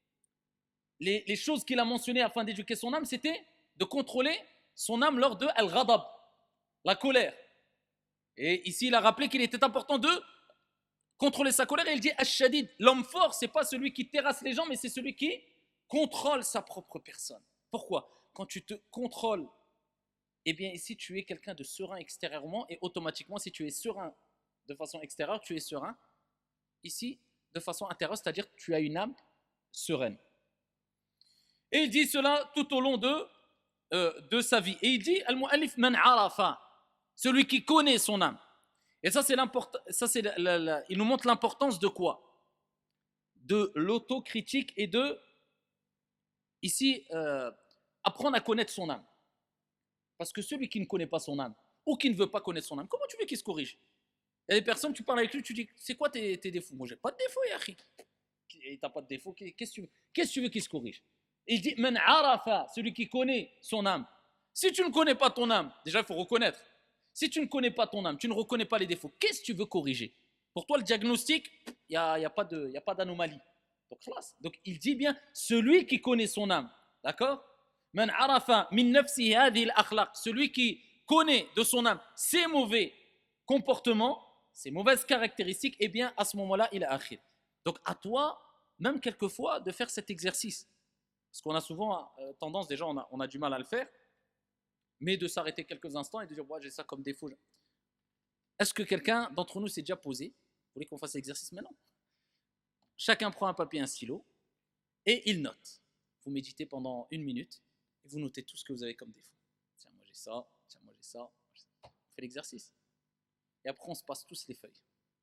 les, les choses qu'il a mentionnées afin d'éduquer son âme, c'était de contrôler son âme lors de Al-Ghadab, la colère. Et ici, il a rappelé qu'il était important de contrôler sa colère. Et il dit Ash-Shadid, l'homme fort, c'est pas celui qui terrasse les gens, mais c'est celui qui contrôle sa propre personne. Pourquoi? Quand tu te contrôles, eh bien ici tu es quelqu'un de serein extérieurement, et automatiquement si tu es serein de façon extérieure, tu es serein ici de façon intérieure, c'est-à-dire que tu as une âme sereine. Et il dit cela tout au long de, euh, de sa vie. Et il dit Al-Mu'allif man arafa, celui qui connaît son âme. Et ça c'est l'important, ça c'est la, la, la, il nous montre l'importance de quoi? De l'autocritique et de ici euh, apprendre à connaître son âme. Parce que celui qui ne connaît pas son âme, ou qui ne veut pas connaître son âme, comment tu veux qu'il se corrige? Il y a des personnes, tu parles avec lui, tu dis, c'est quoi tes, tes défauts? Moi, j'ai pas de défauts, Yahi. Et t'as pas de défauts, qu'est-ce que tu veux, qu'est-ce que tu veux qu'il se corrige? Et il dit, man arafa, celui qui connaît son âme. Si tu ne connais pas ton âme, déjà, il faut reconnaître. Si tu ne connais pas ton âme, tu ne reconnais pas les défauts, qu'est-ce que tu veux corriger? Pour toi, le diagnostic, il n'y a, y a pas de, y a pas d'anomalie. Donc, Donc, il dit bien, celui qui connaît son âme, d'accord? Man arafa min nafsihi hadhihi al-akhlaq, celui qui connaît de son âme ses mauvais comportements, ses mauvaises caractéristiques, eh bien à ce moment-là, il est akhir. Donc à toi, même quelquefois, de faire cet exercice. Parce qu'on a souvent euh, tendance, déjà on a, on a du mal à le faire, mais de s'arrêter quelques instants et de dire, ouais, j'ai ça comme défaut. Est-ce que quelqu'un d'entre nous s'est déjà posé? Vous voulez qu'on fasse l'exercice maintenant? Chacun prend un papier et un stylo et il note. Vous méditez pendant une minute. Et vous notez tout ce que vous avez comme défaut. Tiens, moi j'ai ça, tiens, moi j'ai ça. On fait l'exercice. Et après, on se passe tous les feuilles.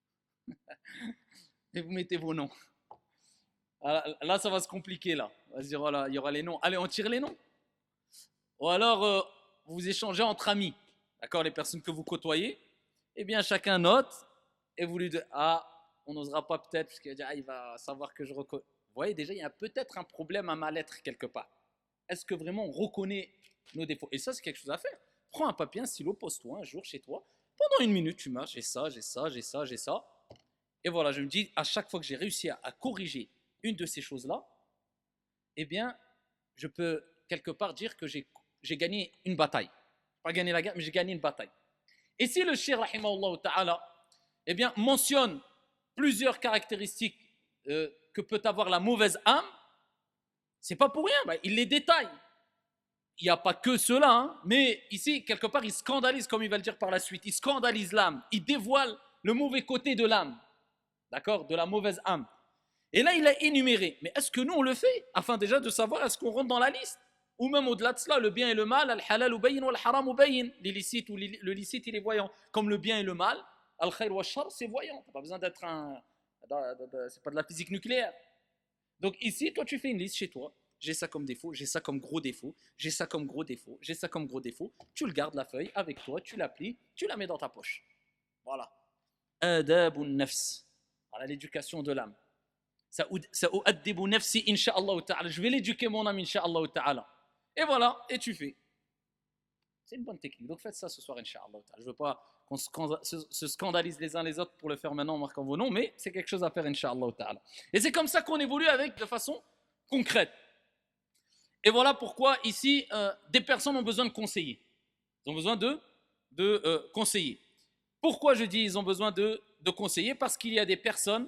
Et vous mettez vos noms. Alors, là, ça va se compliquer, là. On va se dire, voilà, il y aura les noms. Allez, on tire les noms. Ou alors, euh, vous échangez entre amis. D'accord, les personnes que vous côtoyez. Eh bien, chacun note. Et vous lui dites, ah, on n'osera pas peut-être, parce qu'il va dire, ah, il va savoir que je reconnais. Vous voyez, déjà, il y a peut-être un problème à ma lettre quelque part. Est-ce que vraiment on reconnaît nos défauts? Et ça, c'est quelque chose à faire. Prends un papier, un stylo, pose-toi un jour chez toi. Pendant une minute, tu marches, j'ai ça, j'ai ça, j'ai ça, j'ai ça. Et voilà, je me dis, à chaque fois que j'ai réussi à, à corriger une de ces choses-là, eh bien, je peux quelque part dire que j'ai, j'ai gagné une bataille. Pas gagné la guerre, mais j'ai gagné une bataille. Et si le shir, rahimahullah ta'ala, eh bien, mentionne plusieurs caractéristiques euh, que peut avoir la mauvaise âme, c'est pas pour rien, bah, il les détaille. Il n'y a pas que cela, hein, mais ici, quelque part, il scandalise, comme il va le dire par la suite, il scandalise l'âme, il dévoile le mauvais côté de l'âme, d'accord, de la mauvaise âme. Et là, il a énuméré. Mais est-ce que nous, on le fait? Afin déjà de savoir, est-ce qu'on rentre dans la liste? Ou même au-delà de cela, le bien et le mal, al-halal ou bayin ou al-haram ou bayin, l'illicite ou le licite, il est voyant. Comme le bien et le mal, al-khayr ou al-shar, c'est voyant. Tu n'as pas besoin d'être un, C'est pas de la physique nucléaire. Donc ici, toi, tu fais une liste chez toi. J'ai ça comme défaut, j'ai ça comme gros défaut, j'ai ça comme gros défaut, j'ai ça comme gros défaut. Tu le gardes la feuille avec toi, tu la plies, tu la mets dans ta poche. Voilà. Adabun nafs. Voilà l'éducation de l'âme. Sa'u'addibu nafsi insha'Allah ta'ala. Je vais l'éduquer mon âme insha'Allah ta'ala. Et voilà, et tu fais. C'est une bonne technique. Donc faites ça ce soir insha'Allah ta'ala. Je ne veux pas qu'on se scandalise les uns les autres pour le faire maintenant en marquant vos noms, mais c'est quelque chose à faire insha'Allah ta'ala. Et c'est comme ça qu'on évolue avec de façon concrète. Et voilà pourquoi ici, euh, des personnes ont besoin de conseiller. Ils ont besoin de, de euh, conseiller. Pourquoi je dis ils ont besoin de, de conseiller? Parce qu'il y a des personnes,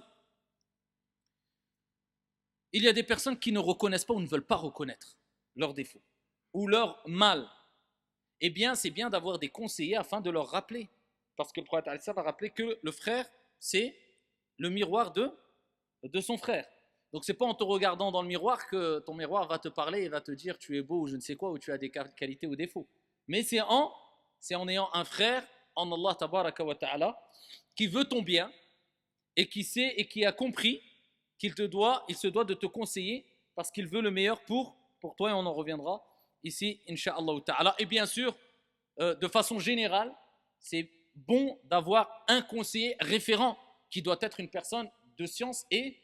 il y a des personnes qui ne reconnaissent pas ou ne veulent pas reconnaître leurs défauts ou leur mal. Eh bien, c'est bien d'avoir des conseillers afin de leur rappeler. Parce que le prophète Al-Sa va rappeler que le frère, c'est le miroir de, de son frère. Donc c'est pas en te regardant dans le miroir que ton miroir va te parler et va te dire tu es beau ou je ne sais quoi ou tu as des qualités ou défauts. Mais c'est en, c'est en ayant un frère en Allah tabaraka wa ta'ala qui veut ton bien et qui sait et qui a compris qu'il te doit, il se doit de te conseiller parce qu'il veut le meilleur pour, pour toi et on en reviendra ici insha'Allah ta'ala. Et bien sûr, euh, de façon générale, c'est bon d'avoir un conseiller référent qui doit être une personne de science et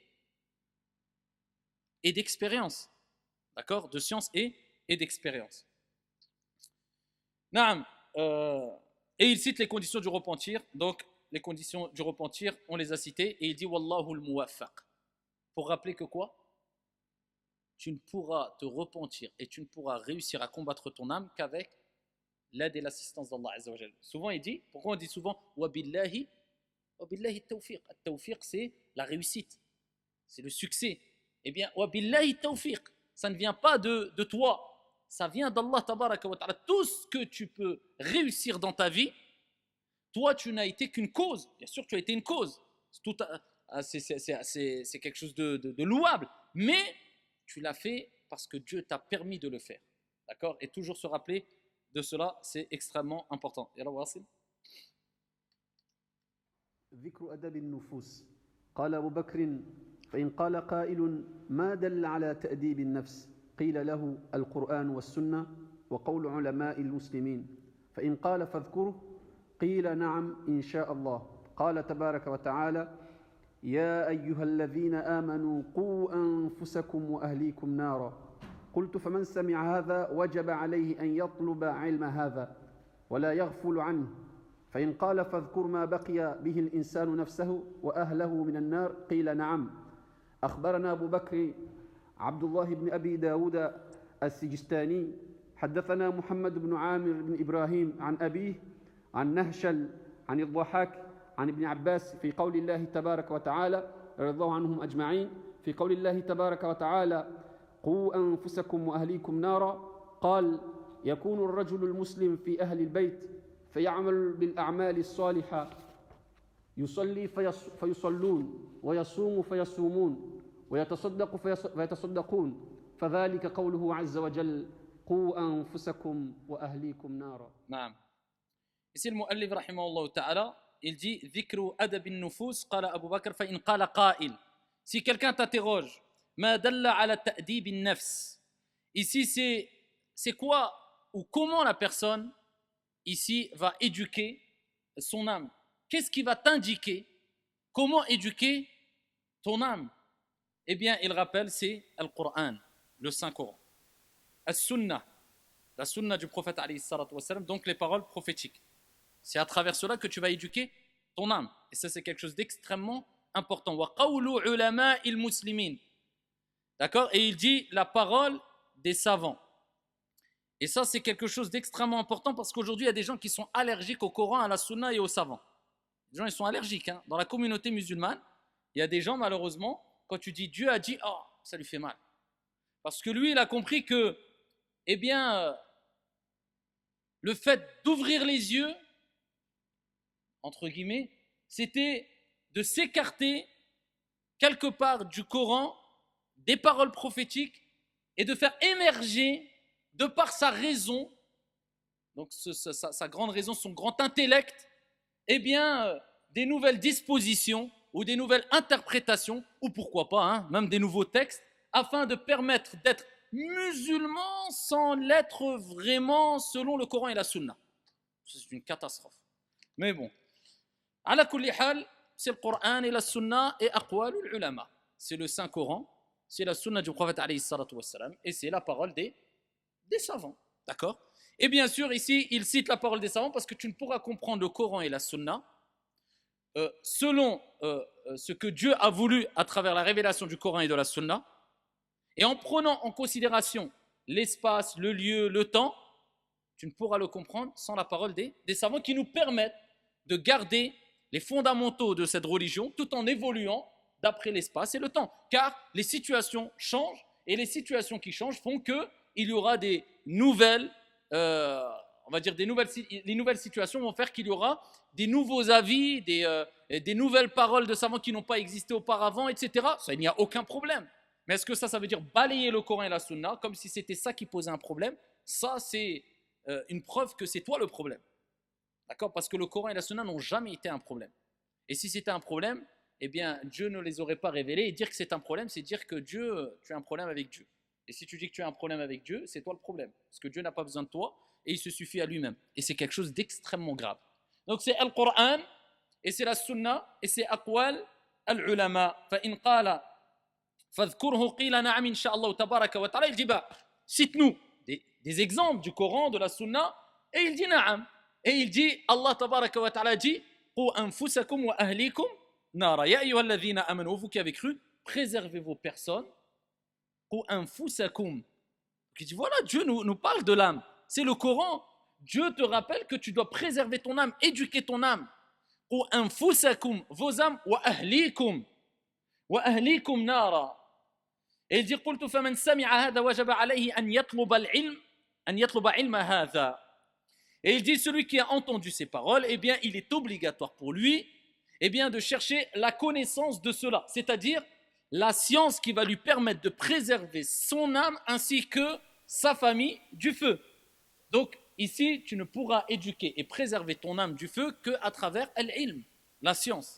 et d'expérience. D'accord? De science et, et d'expérience. Naam. Euh, et il cite les conditions du repentir. Donc, les conditions du repentir, on les a citées. Et il dit Wallahu al-muwaffaq. Pour rappeler que quoi? Tu ne pourras te repentir et tu ne pourras réussir à combattre ton âme qu'avec l'aide et l'assistance d'Allah Azza wa Jalla. Souvent, il dit, pourquoi on dit souvent Wa billahi, wa billahi tawfiq. Tawfiq, c'est la réussite. C'est le succès. Eh bien, wa billahi tawfiq, ça ne vient pas de, de toi, ça vient d'Allah tabaraka wa ta'ala. Tout ce que tu peux réussir dans ta vie, toi tu n'as été qu'une cause. Bien sûr, tu as été une cause. C'est, c'est, c'est, c'est, c'est quelque chose de, de, de louable, mais tu l'as fait parce que Dieu t'a permis de le faire. D'accord? Et toujours se rappeler de cela, c'est extrêmement important. Yallah Wassim. ذكر أدب النفوس قال أبو بكر فإن قال قائل ما دل على تأديب النفس قيل له القرآن والسنة وقول علماء المسلمين فإن قال فاذكره قيل نعم إن شاء الله قال تبارك وتعالى يا أيها الذين آمنوا قوا أنفسكم وأهليكم نارا قلت فمن سمع هذا وجب عليه أن يطلب علم هذا ولا يغفل عنه فإن قال فاذكر ما بقي به الإنسان نفسه وأهله من النار قيل نعم أخبرنا أبو بكر عبد الله بن أبي داود السجستاني حدثنا محمد بن عامر بن إبراهيم عن أبيه عن نهشل عن الضحاك عن ابن عباس في قول الله تبارك وتعالى رضي الله عنهم أجمعين في قول الله تبارك وتعالى قوا أنفسكم وأهليكم نارا قال يكون الرجل المسلم في أهل البيت فيعمل بالأعمال الصالحة يصلي فيصلون ويصوم فيصومون ويتصدق فيتصدقون فذلك قوله عز وجل قوا أنفسكم وأهليكم نارا. نعم. Ici le muallif rahimahullah ta'ala, il dit ذكر أدب النفوس قال أبو بكر فإن قال قائل. Si quelqu'un t'interroge ما دل على تأديب النفس. Ici c'est c'est quoi ou comment la personne ici va éduquer son âme. Qu'est-ce qui va t'indiquer comment éduquer ton âme? Eh bien, il rappelle, c'est Al-Qur'an, le Saint-Coran. As-Sunnah, la Sunnah du prophète alayhi salatu wassalam, donc les paroles prophétiques. C'est à travers cela que tu vas éduquer ton âme. Et ça, c'est quelque chose d'extrêmement important. Wa qawlu ulama'il muslimin. D'accord? Et il dit la parole des savants. Et ça, c'est quelque chose d'extrêmement important parce qu'aujourd'hui, il y a des gens qui sont allergiques au Coran, à la Sunna et aux savants. Les gens, ils sont allergiques. Hein. Dans la communauté musulmane, il y a des gens, malheureusement, quand tu dis Dieu a dit, oh, ça lui fait mal. Parce que lui, il a compris que, eh bien, euh, le fait d'ouvrir les yeux, entre guillemets, c'était de s'écarter quelque part du Coran, des paroles prophétiques, et de faire émerger, de par sa raison, donc ce, sa, sa grande raison, son grand intellect, eh bien, euh, des nouvelles dispositions ou des nouvelles interprétations, ou pourquoi pas, hein, même des nouveaux textes, afin de permettre d'être musulman sans l'être vraiment selon le Coran et la Sunna. C'est une catastrophe. Mais bon, ala kulli hal, c'est le Coran et la Sunna et aqwal ulama. C'est le Saint Coran, c'est la Sunna du prophète alayhi salatu wassalam, et c'est la parole des, des savants. D'accord? Et bien sûr, ici, il cite la parole des savants parce que tu ne pourras comprendre le Coran et la Sunna euh, selon euh, ce que Dieu a voulu à travers la révélation du Coran et de la Sunna, et en prenant en considération l'espace, le lieu, le temps, tu ne pourras le comprendre sans la parole des, des savants qui nous permettent de garder les fondamentaux de cette religion tout en évoluant d'après l'espace et le temps. Car les situations changent et les situations qui changent font qu'il y aura des nouvelles, euh, on va dire des nouvelles, les nouvelles situations vont faire qu'il y aura des nouveaux avis, des, euh, des nouvelles paroles de savants qui n'ont pas existé auparavant, et cetera. Ça, il n'y a aucun problème. Mais est-ce que ça, ça veut dire balayer le Coran et la Sunna comme si c'était ça qui posait un problème? Ça, c'est euh, une preuve que c'est toi le problème. D'accord? Parce que le Coran et la Sunna n'ont jamais été un problème. Et si c'était un problème, eh bien, Dieu ne les aurait pas révélés. Et dire que c'est un problème, c'est dire que Dieu, tu as un problème avec Dieu. Et si tu dis que tu as un problème avec Dieu, c'est toi le problème. Parce que Dieu n'a pas besoin de toi et il se suffit à lui-même. Et c'est quelque chose d'extrêmement grave. Donc c'est le Coran et c'est la Sunna et c'est aqwal al-ulama. Fa'in qala fadhkurhu qila na'am insha'Allah tabaraka wa ta'ala. Il dit, bah, cite-nous des, des exemples du Coran, de la Sunna. Et il dit na'am. Et il dit, Allah tabaraka wa ta'ala dit, qu anfusakum wa ahlikum nara. Ya ayyuhalladhina amanu, vous qui avez cru, préservez vos personnes. Qu anfusakum. Qui dit, voilà, Dieu nous, nous parle de l'âme. C'est le Coran. Dieu te rappelle que tu dois préserver ton âme, éduquer ton âme. Qu anfusakum, vos âmes, wa ahlikum. Wa ahlikum nara. Et il dit, qultu faman sami'a hadha wajaba alayhi an yatluba al-ilm, an yatluba ilma hadha. Et il dit, celui qui a entendu ces paroles, eh bien, il est obligatoire pour lui, eh bien, de chercher la connaissance de cela, c'est-à-dire la science qui va lui permettre de préserver son âme ainsi que sa famille du feu. Donc, ici, tu ne pourras éduquer et préserver ton âme du feu qu'à travers al-ilm, la science.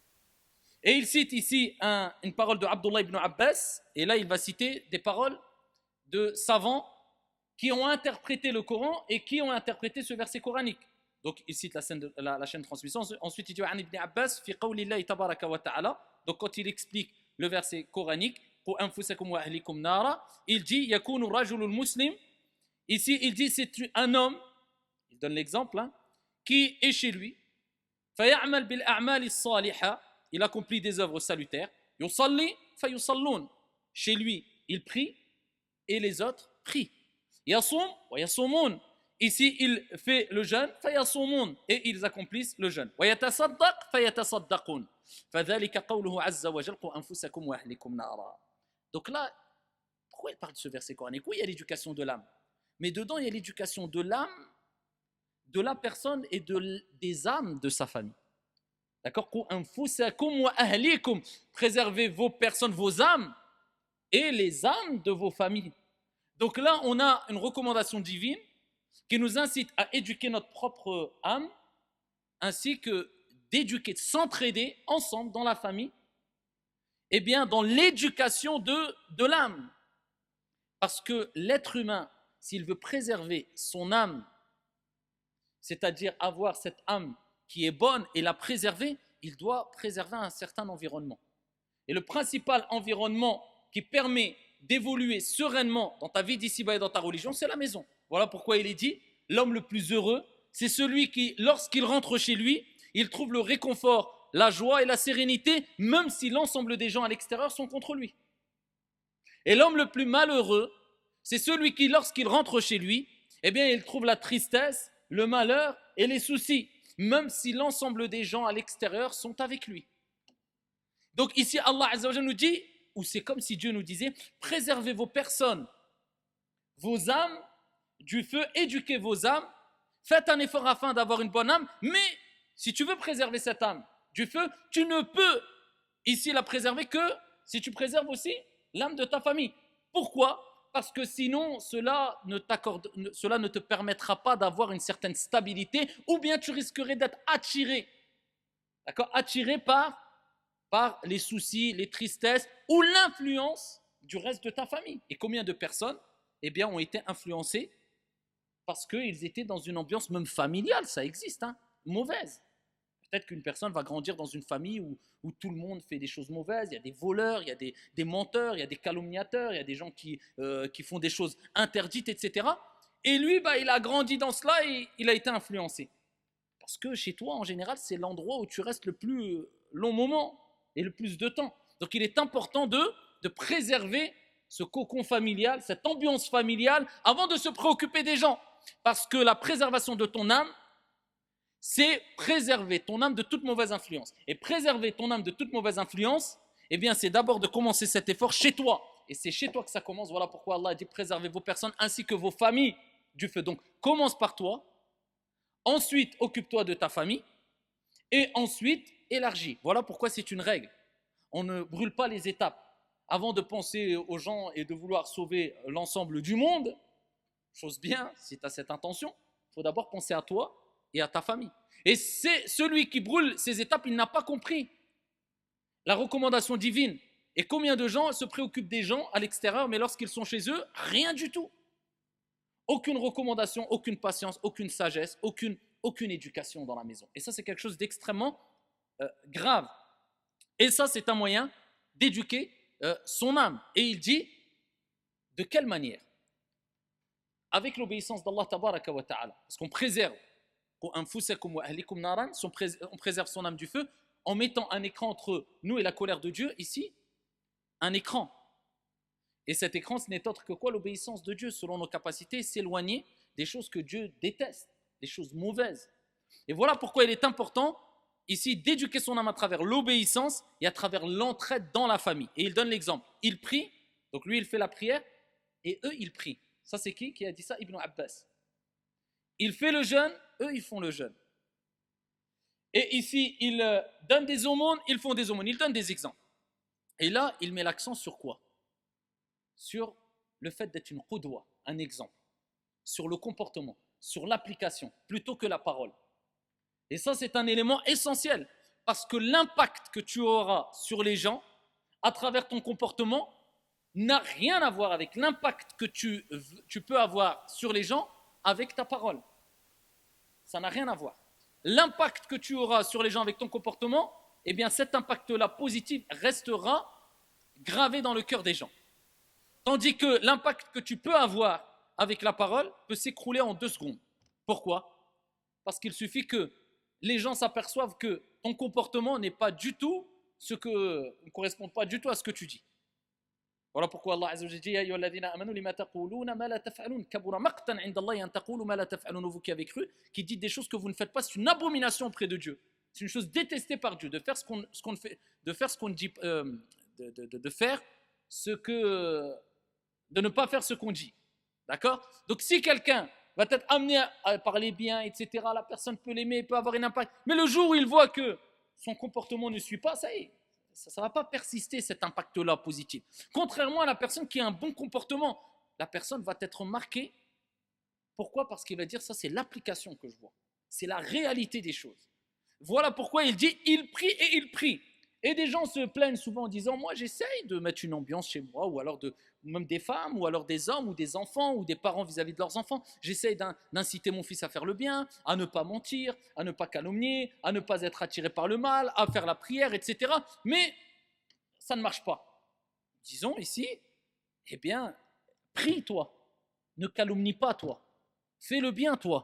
Et il cite ici un, une parole de Abdullah ibn Abbas, et là, il va citer des paroles de savants qui ont interprété le Coran et qui ont interprété ce verset coranique. Donc, il cite la, scène de, la, la chaîne de transmission. Ensuite, il dit « An ibn Abbas, fi qawlillahi tabaraka wa ta'ala » Donc, quand il explique le verset coranique, « Qu anfusakum wa ahlikum nara » il dit « Yakunu rajulul muslim » Ici, il dit c'est un homme, il donne l'exemple, hein, qui est chez lui, « Faya'mal bil a'mali saliha » il accomplit des œuvres salutaires, « Yusalli fayusallun » Chez lui, il prie et les autres prient. Yasum wa yasumun. Ici, il fait le jeûne, fayasumun, et ils accomplissent le jeûne. Wa yatasaddaq fayatasaddaqun. Fadhalika qawluhu azza wa jal qu anfusakum wa ahlikum nara. Donc là, pourquoi il parle de ce verset coranique? Oui, il y a l'éducation de l'âme, mais dedans, il y a l'éducation de l'âme, de la personne et de, des âmes de sa famille. D'accord? Qu anfusakum wa ahlikum. Préservez vos personnes, vos âmes, et les âmes de vos familles. Donc là, on a une recommandation divine qui nous incite à éduquer notre propre âme, ainsi que d'éduquer, de s'entraider ensemble dans la famille, et bien dans l'éducation de, de l'âme. Parce que l'être humain, s'il veut préserver son âme, c'est-à-dire avoir cette âme qui est bonne et la préserver, il doit préserver un certain environnement. Et le principal environnement qui permet d'évoluer sereinement dans ta vie d'ici-bas et dans ta religion, c'est la maison. Voilà pourquoi il est dit, l'homme le plus heureux, c'est celui qui, lorsqu'il rentre chez lui, il trouve le réconfort, la joie et la sérénité, même si l'ensemble des gens à l'extérieur sont contre lui. Et l'homme le plus malheureux, c'est celui qui, lorsqu'il rentre chez lui, eh bien, il trouve la tristesse, le malheur et les soucis, même si l'ensemble des gens à l'extérieur sont avec lui. Donc ici, Allah Azza wa Jalla nous dit, ou c'est comme si Dieu nous disait, préservez vos personnes, vos âmes du feu, éduquez vos âmes, faites un effort afin d'avoir une bonne âme, mais si tu veux préserver cette âme du feu, tu ne peux ici la préserver que si tu préserves aussi l'âme de ta famille. Pourquoi ? Parce que sinon, cela ne, t'accorde, cela ne te permettra pas d'avoir une certaine stabilité, ou bien tu risquerais d'être attiré, d'accord, attiré par par les soucis, les tristesses ou l'influence du reste de ta famille. Et combien de personnes eh bien, ont été influencées parce qu'ils étaient dans une ambiance même familiale, ça existe, hein, mauvaise. Peut-être qu'une personne va grandir dans une famille où, où tout le monde fait des choses mauvaises, il y a des voleurs, il y a des, des menteurs, il y a des calomniateurs, il y a des gens qui, euh, qui font des choses interdites, et cetera. Et lui, bah, il a grandi dans cela et il a été influencé. Parce que chez toi, en général, c'est l'endroit où tu restes le plus long moment et le plus de temps. Donc il est important de, de préserver ce cocon familial, cette ambiance familiale, avant de se préoccuper des gens. Parce que la préservation de ton âme, c'est préserver ton âme de toute mauvaise influence. Et préserver ton âme de toute mauvaise influence, eh bien, c'est d'abord de commencer cet effort chez toi. Et c'est chez toi que ça commence. Voilà pourquoi Allah a dit préservez vos personnes ainsi que vos familles du feu. Donc, commence par toi. Ensuite, occupe-toi de ta famille. Et ensuite, élargis. Voilà pourquoi c'est une règle. On ne brûle pas les étapes. Avant de penser aux gens et de vouloir sauver l'ensemble du monde, chose bien, si tu as cette intention, il faut d'abord penser à toi et à ta famille. Et c'est celui qui brûle ces étapes, il n'a pas compris la recommandation divine. Et combien de gens se préoccupent des gens à l'extérieur, mais lorsqu'ils sont chez eux, rien du tout. Aucune recommandation, aucune patience, aucune sagesse, aucune, aucune éducation dans la maison. Et ça, c'est quelque chose d'extrêmement euh, grave. Et ça, c'est un moyen d'éduquer euh, son âme. Et il dit, de quelle manière? Avec l'obéissance d'Allah tabaraka wa ta'ala. Parce qu'on préserve, on préserve son âme du feu en mettant un écran entre nous et la colère de Dieu, ici, un écran. Et cet écran, ce n'est autre que quoi? L'obéissance de Dieu, selon nos capacités, s'éloigner des choses que Dieu déteste, des choses mauvaises. Et voilà pourquoi il est important, ici, d'éduquer son âme à travers l'obéissance et à travers l'entraide dans la famille. Et il donne l'exemple. Il prie, donc lui, il fait la prière, et eux, ils prient. Ça, c'est qui qui a dit ça? Ibn Abbas. Il fait le jeûne, eux, ils font le jeûne. Et ici, il euh, donne des aumônes, ils font des aumônes. Il donne des exemples. Et là, il met l'accent sur quoi? Sur le fait d'être une qudwa, un exemple. Sur le comportement, sur l'application, plutôt que la parole. Et ça, c'est un élément essentiel. Parce que l'impact que tu auras sur les gens, à travers ton comportement, n'a rien à voir avec l'impact que tu, tu peux avoir sur les gens avec ta parole. Ça n'a rien à voir. L'impact que tu auras sur les gens avec ton comportement, eh bien cet impact-là positif restera gravé dans le cœur des gens. Tandis que l'impact que tu peux avoir avec la parole peut s'écrouler en deux secondes. Pourquoi? Parce qu'il suffit que les gens s'aperçoivent que ton comportement n'est pas du tout ce que, ne correspond pas du tout à ce que tu dis. Voilà pourquoi Allah Azza wa Jalla dit Ya ayyuhalladhina amanu lima taquluna ma la taf'alun kabura maqtan 'inda Allahi an taqulu ma la taf'alun. Vous qui avez cru, qui dites des choses que vous ne faites pas, c'est une abomination auprès de Dieu. C'est une chose détestée par Dieu de faire ce qu'on, ce qu'on fait, de faire ce qu'on dit, euh, de, de, de, de faire ce que, de ne pas faire ce qu'on dit. D'accord? Donc si quelqu'un va être amené à, à parler bien, et cetera, la personne peut l'aimer, peut avoir un impact. Mais le jour où il voit que son comportement ne suit pas, ça y est. Ça ne va pas persister cet impact-là positif. Contrairement à la personne qui a un bon comportement, la personne va être marquée. Pourquoi? Parce qu'il va dire ça, c'est l'application que je vois. C'est la réalité des choses. Voilà pourquoi il dit il prie et il prie. Et des gens se plaignent souvent en disant moi j'essaye de mettre une ambiance chez moi, ou alors de, même des femmes, ou alors des hommes, ou des enfants, ou des parents vis-à-vis de leurs enfants. J'essaye d'inciter mon fils à faire le bien, à ne pas mentir, à ne pas calomnier, à ne pas être attiré par le mal, à faire la prière, et cetera. Mais ça ne marche pas. Disons ici, eh bien, prie toi, ne calomnie pas toi, fais le bien toi,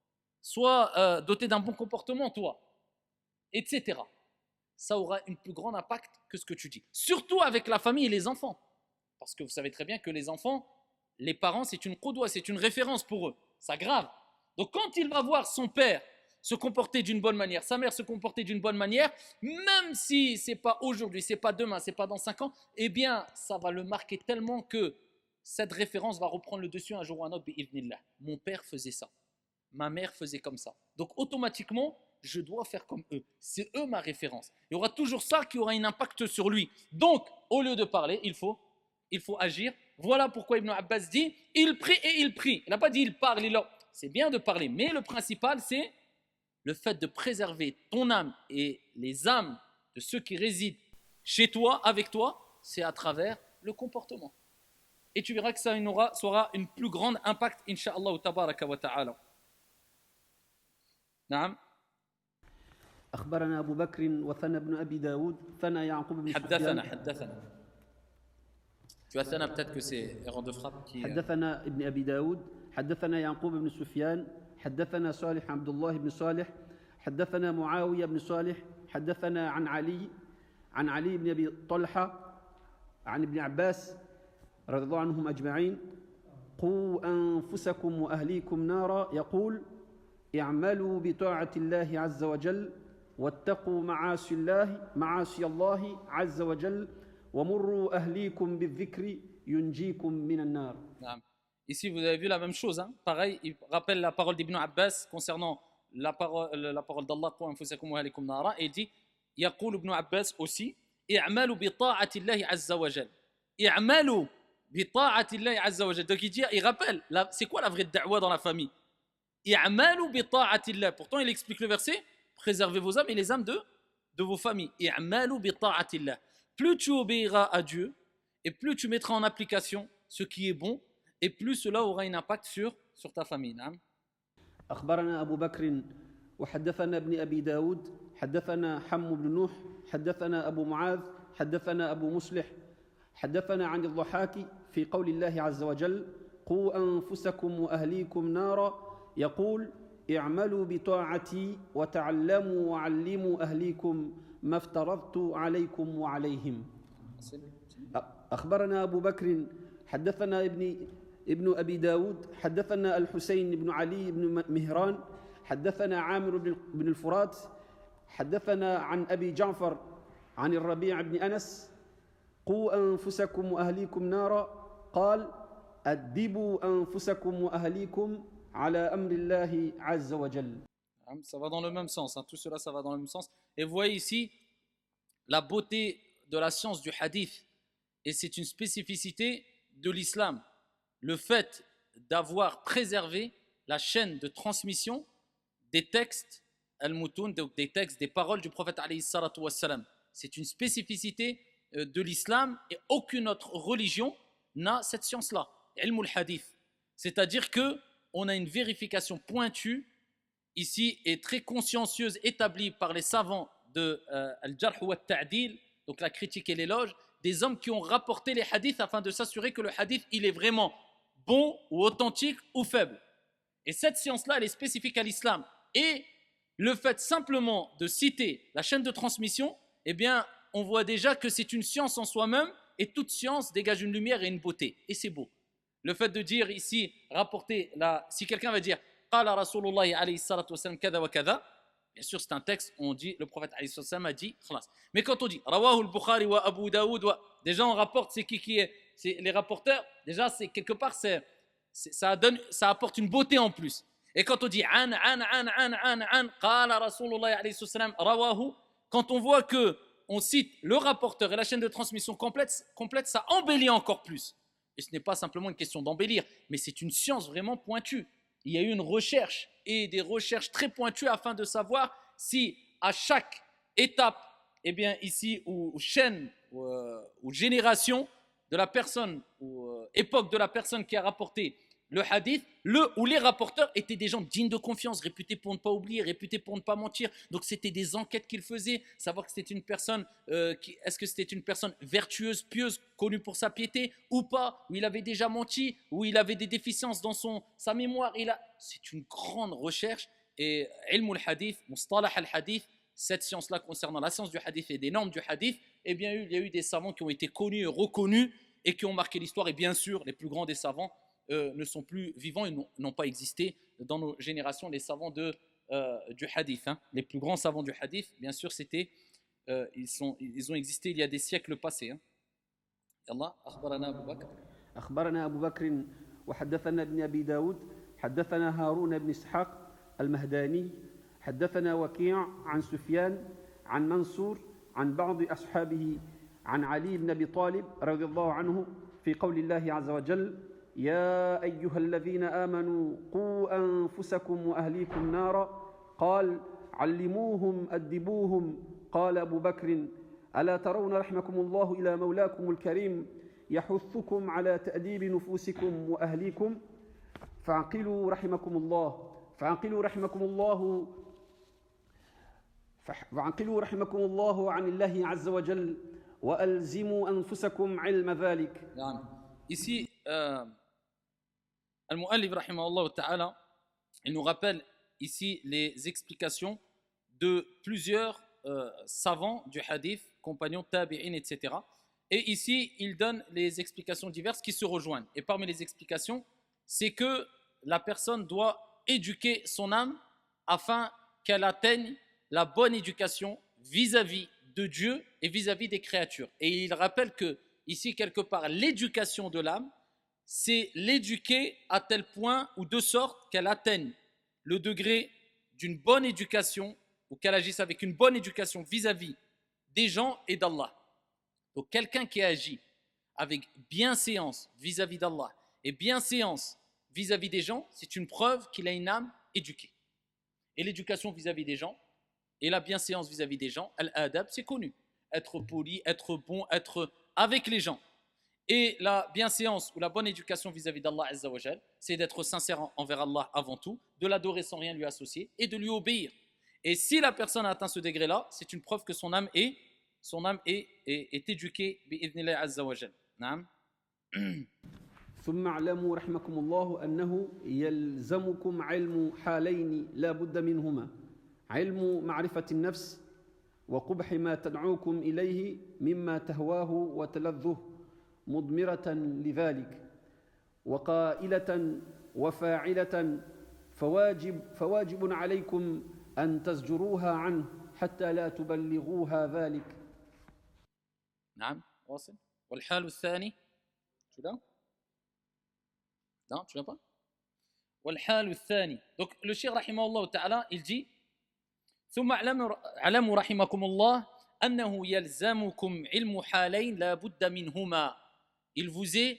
sois euh, doté d'un bon comportement toi, et cetera. Ça aura un plus grand impact que ce que tu dis. Surtout avec la famille et les enfants. Parce que vous savez très bien que les enfants, les parents, c'est une qudwa, c'est une référence pour eux. Ça grave. Donc quand il va voir son père se comporter d'une bonne manière, sa mère se comporter d'une bonne manière, même si ce n'est pas aujourd'hui, ce n'est pas demain, ce n'est pas dans cinq ans, eh bien, ça va le marquer tellement que cette référence va reprendre le dessus un jour ou un autre. Mon père faisait ça. Ma mère faisait comme ça. Donc automatiquement, je dois faire comme eux. C'est eux ma référence. Il y aura toujours ça qui aura un impact sur lui. Donc, au lieu de parler, il faut, il faut agir. Voilà pourquoi Ibn Abbas dit, il prie et il prie. Il n'a pas dit il parle, il a... C'est bien de parler, mais le principal, c'est le fait de préserver ton âme et les âmes de ceux qui résident chez toi, avec toi, c'est à travers le comportement. Et tu verras que ça aura, ça aura un plus grand impact, incha'Allah tabaraka wa ta'ala. Naam. أخبرنا أبو بكر وثنى بن أبي داود ثنى يعقوب بن حدثنا سفيان حدثنا Tu as Thana, peut-être que c'est erreur de frappe qui. حدثنا ابن أبي داود حدثنا يعقوب بن سفيان حدثنا صالح عبد الله بن صالح حدثنا معاوية بن صالح حدثنا عن علي عن علي بن أبي طلحة عن ابن عباس رضي الله عنهم أجمعين قوا أنفسكم وأهليكم نارا يقول اعملوا بطاعة الله عز وجل واتقوا معاصي الله معاصي الله عز وجل ومروا أهليكم بالذكر ينجيكم من النار. Ici, vous avez vu la même chose. Hein? Pareil, il rappelle la parole d'Ibn Abbas concernant la parole, la parole d'Allah et il dit يقول ابن عباس aussi اعملوا بطاعة الله عز وجل اعملوا بطاعة الله عز وجل. Donc il dit, il rappelle, la, c'est quoi la vraie da'wa dans la famille? اعملوا بطاعة الله. Pourtant, il explique le verset, préservez vos âmes et les âmes de, de vos familles. اعملوا بطاعة الله. Plus tu obéiras à Dieu et plus tu mettras en application ce qui est bon et plus cela aura un impact sur, sur ta famille. نعم. أخبرنا أبو بكر وحدثنا ابن أبي داود حدثنا حم بن نوح حدثنا أبو معاذ حدثنا أبو مصلح حدثنا عن الضحاك في قول الله عز وجل قوا أنفسكم وأهليكم نارا يقول اعملوا بطاعتي وتعلموا وعلموا أهليكم ما افترضت عليكم وعليهم. أخبرنا أبو بكر حدثنا ابن ابن أبي داود حدثنا الحسين بن علي بن مهران حدثنا عامر بن الفرات حدثنا عن أبي جعفر عن الربيع بن أنس قوا أنفسكم وأهليكم نارا قال أدبوا أنفسكم وأهليكم على أمر الله عز وجل. Ça va dans le même sens, hein. Tout cela ça va dans le même sens. Et vous voyez ici la beauté de la science du hadith, et c'est une spécificité de l'islam, le fait d'avoir préservé la chaîne de transmission des textes al-mutoun, donc des textes, des paroles du prophète alayhi salatu wassalam. C'est une spécificité de l'islam et aucune autre religion n'a cette science-là, ilm al-hadith. C'est-à-dire qu'on a une vérification pointue ici et très consciencieuse établie par les savants de euh, al-jarh wa al-ta'dil, donc la critique et l'éloge, des hommes qui ont rapporté les hadiths afin de s'assurer que le hadith il est vraiment bon ou authentique ou faible. Et cette science-là, elle est spécifique à l'islam. Et le fait simplement de citer la chaîne de transmission, eh bien, on voit déjà que c'est une science en soi-même et toute science dégage une lumière et une beauté. Et c'est beau. Le fait de dire ici, rapporter, la, si quelqu'un va dire « Qala Rasulullah alayhi salatu wasalam kada wa kada », bien sûr, c'est un texte, on dit, le prophète alayhi salatu wasalam a dit « Khalas ». Mais quand on dit « Rawahu al-Bukhari wa Abu Daoud wa », déjà on rapporte, c'est qui qui est, c'est les rapporteurs, déjà c'est quelque part, c'est, c'est, ça, donne, ça apporte une beauté en plus. Et quand on dit « An, an, an, an, an, an, Qala Rasulullah alayhi salatu wasalam, Rawahu », quand on voit que on cite le rapporteur et la chaîne de transmission complète, complète, ça embellit encore plus. Et ce n'est pas simplement une question d'embellir, mais c'est une science vraiment pointue. Il y a eu une recherche et des recherches très pointues afin de savoir si à chaque étape, eh bien ici, ou, ou chaîne, ou, euh, ou génération de la personne, ou euh, époque de la personne qui a rapporté le hadith, le ou les rapporteurs étaient des gens dignes de confiance, réputés pour ne pas oublier, réputés pour ne pas mentir. Donc c'était des enquêtes qu'ils faisaient, savoir que c'était une personne, euh, qui, est-ce que c'était une personne vertueuse, pieuse, connue pour sa piété ou pas, où il avait déjà menti, où il avait des déficiences dans son, sa mémoire. Il a, c'est une grande recherche. Et ilm al-hadith, mustalah al-hadith, cette science-là concernant la science du hadith et des normes du hadith, eh bien il y a eu des savants qui ont été connus et reconnus et qui ont marqué l'histoire. Et bien sûr, les plus grands des savants Euh, ne sont plus vivants et n'ont pas existé dans nos générations, les savants de, euh, du hadith. Hein. Les plus grands savants du hadith, bien sûr, c'était, euh, ils, sont, ils ont existé il y a des siècles passés. Hein. Yallah, akhbarana Abu Bakr. أخبرنا أبو بكر وحدثنا ابن أبي داود حدثنا هارون بن إسحاق المهداني حدثنا وكيع عن سفيان عن منصور عن بعض أصحابه عن علي بن أبي طالب رضي الله عنه في قول الله عز وجل يا أيها الذين آمنوا قوا أنفسكم وأهليكم نارا قال علموهم أدبوهم قال أبو بكر ألا ترون رحمكم الله إلى مولاكم الكريم يحثكم على تأديب نفوسكم وأهليكم فاعقلوا رحمكم الله فاعقلوا رحمكم الله فاعقلوا رحمكم الله عن الله عز وجل وألزموا أنفسكم علم ذلك. Ici, euh, Al-Mu'allif rahimahullah ta'ala, il nous rappelle ici les explications de plusieurs euh, savants du hadith, compagnons, tabi'in, et cetera. Et ici, il donne les explications diverses qui se rejoignent. Et parmi les explications, c'est que la personne doit éduquer son âme afin qu'elle atteigne la bonne éducation vis-à-vis de Dieu et vis-à-vis des créatures. Et il rappelle que, ici, quelque part, l'éducation de l'âme, c'est l'éduquer à tel point ou de sorte qu'elle atteigne le degré d'une bonne éducation ou qu'elle agisse avec une bonne éducation vis-à-vis des gens et d'Allah. Donc, quelqu'un qui agit avec bienséance vis-à-vis d'Allah et bienséance vis-à-vis des gens, c'est une preuve qu'il a une âme éduquée. Et l'éducation vis-à-vis des gens et la bienséance vis-à-vis des gens, al-adab, c'est connu. Être poli, être bon, être avec les gens. Et la bienséance ou la bonne éducation vis-à-vis d'Allah Azza wa Jal, c'est d'être sincère envers Allah avant tout, de l'adorer sans rien lui associer et de lui obéir. Et si la personne a atteint ce degré-là, c'est une preuve que son âme est, son âme est, est, est éduquée bi-idhnillah Azza wa Jal. Naam. ثم اعلموا رحمكم الله أنه يلزمكم علم حالين لا بد منهما علم معرفة النفس وقبح ما تدعوكم إليه مما تهواه وتلذه مضمرة لذلك وقائلة وفاعلة فواجب, فواجب عليكم أن تزجروها عنه حتى لا تبلغوها ذلك. نعم واصل. والحال الثاني شو ده؟ Non, tu l'as pas? والحال الثاني. Donc le cheikh rahimahullah ta'ala, il dit ثم اعلموا رحمكم الله أنه يلزمكم علم حالين لا بد منهما. Il vous est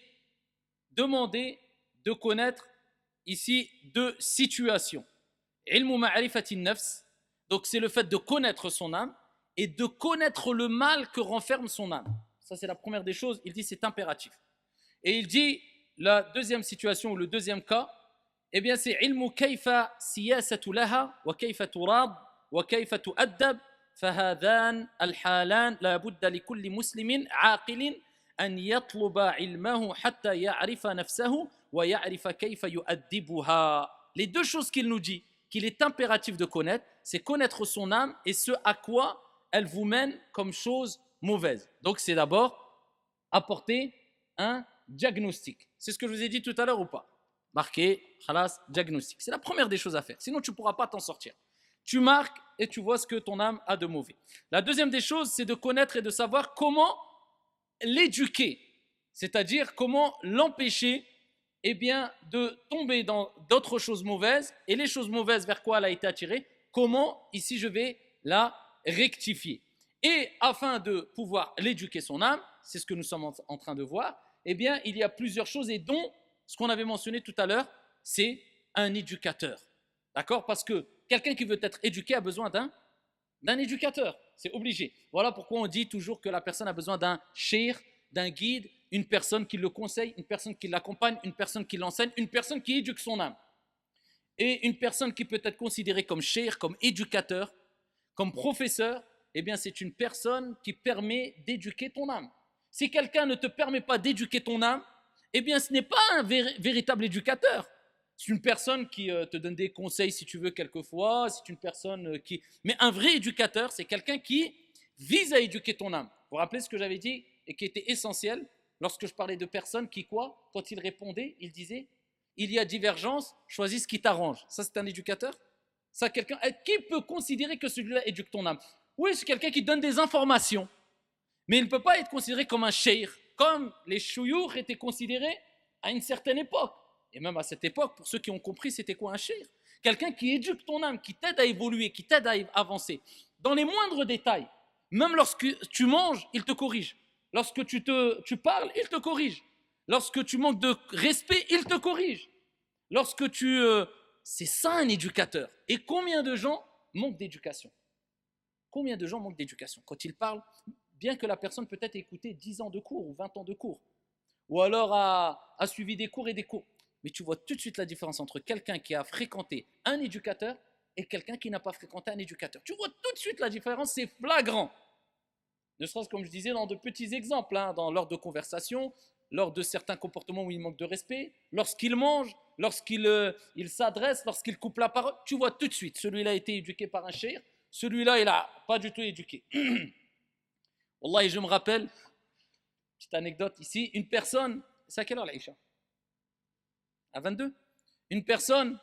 demandé de connaître ici deux situations. علم معرفة النفس, donc c'est le fait de connaître son âme et de connaître le mal que renferme son âme. Ça c'est la première des choses, il dit c'est impératif. Et il dit la deuxième situation ou le deuxième cas, eh bien c'est علم كيف سياسة لها وكيف تراد وكيف تؤدب فهذان الحالان لا بد لكل مسلم عاقل أن يطلب علمه حتى يعرف نفسه ويعرف كيف يؤدبها. Les deux choses qu'il nous dit qu'il est impératif de connaître, c'est connaître son âme et ce à quoi elle vous mène comme chose mauvaise. Donc c'est d'abord apporter un diagnostic. C'est ce que je vous ai dit tout à l'heure ou pas? Marquer, khalas, diagnostic. C'est la première des choses à faire. Sinon, tu ne pourras pas t'en sortir. Tu marques et tu vois ce que ton âme a de mauvais. La deuxième des choses, c'est de connaître et de savoir comment l'éduquer. C'est-à-dire comment l'empêcher eh bien, de tomber dans d'autres choses mauvaises. Et les choses mauvaises vers quoi elle a été attirée, comment ici je vais la rectifier. Et afin de pouvoir l'éduquer son âme, c'est ce que nous sommes en train de voir, eh bien, il y a plusieurs choses et dont, ce qu'on avait mentionné tout à l'heure, c'est un éducateur. D'accord? Parce que quelqu'un qui veut être éduqué a besoin d'un, d'un éducateur. C'est obligé. Voilà pourquoi on dit toujours que la personne a besoin d'un cheikh, d'un guide, une personne qui le conseille, une personne qui l'accompagne, une personne qui l'enseigne, une personne qui éduque son âme. Et une personne qui peut être considérée comme cheikh, comme éducateur, comme professeur, eh bien, c'est une personne qui permet d'éduquer ton âme. Si quelqu'un ne te permet pas d'éduquer ton âme, eh bien, ce n'est pas un vér- véritable éducateur. C'est une personne qui euh, te donne des conseils si tu veux quelquefois, c'est une personne euh, qui... Mais un vrai éducateur, c'est quelqu'un qui vise à éduquer ton âme. Vous vous rappelez ce que j'avais dit et qui était essentiel lorsque je parlais de personnes qui, quoi, quand ils répondaient, ils disaient « Il y a divergence, choisis ce qui t'arrange ». Ça, c'est un éducateur? Ça, quelqu'un... Qui peut considérer que celui-là éduque ton âme? Oui, c'est quelqu'un qui donne des informations. Mais il ne peut pas être considéré comme un cheikh, comme les chouyours étaient considérés à une certaine époque. Et même à cette époque, pour ceux qui ont compris, c'était quoi un cheikh? Quelqu'un qui éduque ton âme, qui t'aide à évoluer, qui t'aide à avancer. Dans les moindres détails, même lorsque tu manges, il te corrige. Lorsque tu, te, tu parles, il te corrige. Lorsque tu manques de respect, il te corrige. Lorsque tu... Euh, c'est ça un éducateur. Et combien de gens manquent d'éducation? Combien de gens manquent d'éducation? Quand ils parlent bien que la personne peut-être ait écouté dix ans de cours ou vingt ans de cours, ou alors a, a suivi des cours et des cours. Mais tu vois tout de suite la différence entre quelqu'un qui a fréquenté un éducateur et quelqu'un qui n'a pas fréquenté un éducateur. Tu vois tout de suite la différence, c'est flagrant. Ne serait-ce, comme je disais, dans de petits exemples, hein, dans, lors de conversations, lors de certains comportements où il manque de respect, lorsqu'il mange, lorsqu'il euh, il s'adresse, lorsqu'il coupe la parole, tu vois tout de suite, celui-là a été éduqué par un cheikh, celui-là, il n'a pas du tout éduqué. Wallah, je me rappelle, petite anecdote ici, une personne, c'est à quelle heure l'Aïcha? À vingt-deux. Une personne,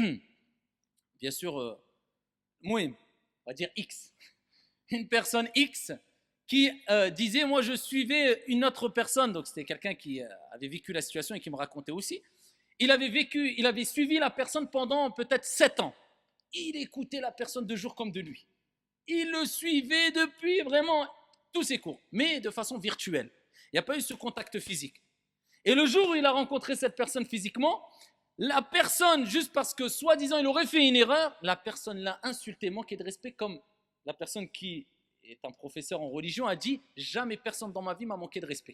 bien sûr, euh, mouim, on va dire X, une personne X qui euh, disait, moi je suivais une autre personne, donc c'était quelqu'un qui euh, avait vécu la situation et qui me racontait aussi, il avait vécu, il avait suivi la personne pendant peut-être sept ans. Il écoutait la personne de jour comme de nuit. Il le suivait depuis vraiment tous ses cours, mais de façon virtuelle. Il n'y a pas eu ce contact physique. Et le jour où il a rencontré cette personne physiquement, la personne, juste parce que soi-disant il aurait fait une erreur, la personne l'a insulté, manqué de respect, comme la personne qui est un professeur en religion a dit « Jamais personne dans ma vie m'a manqué de respect ».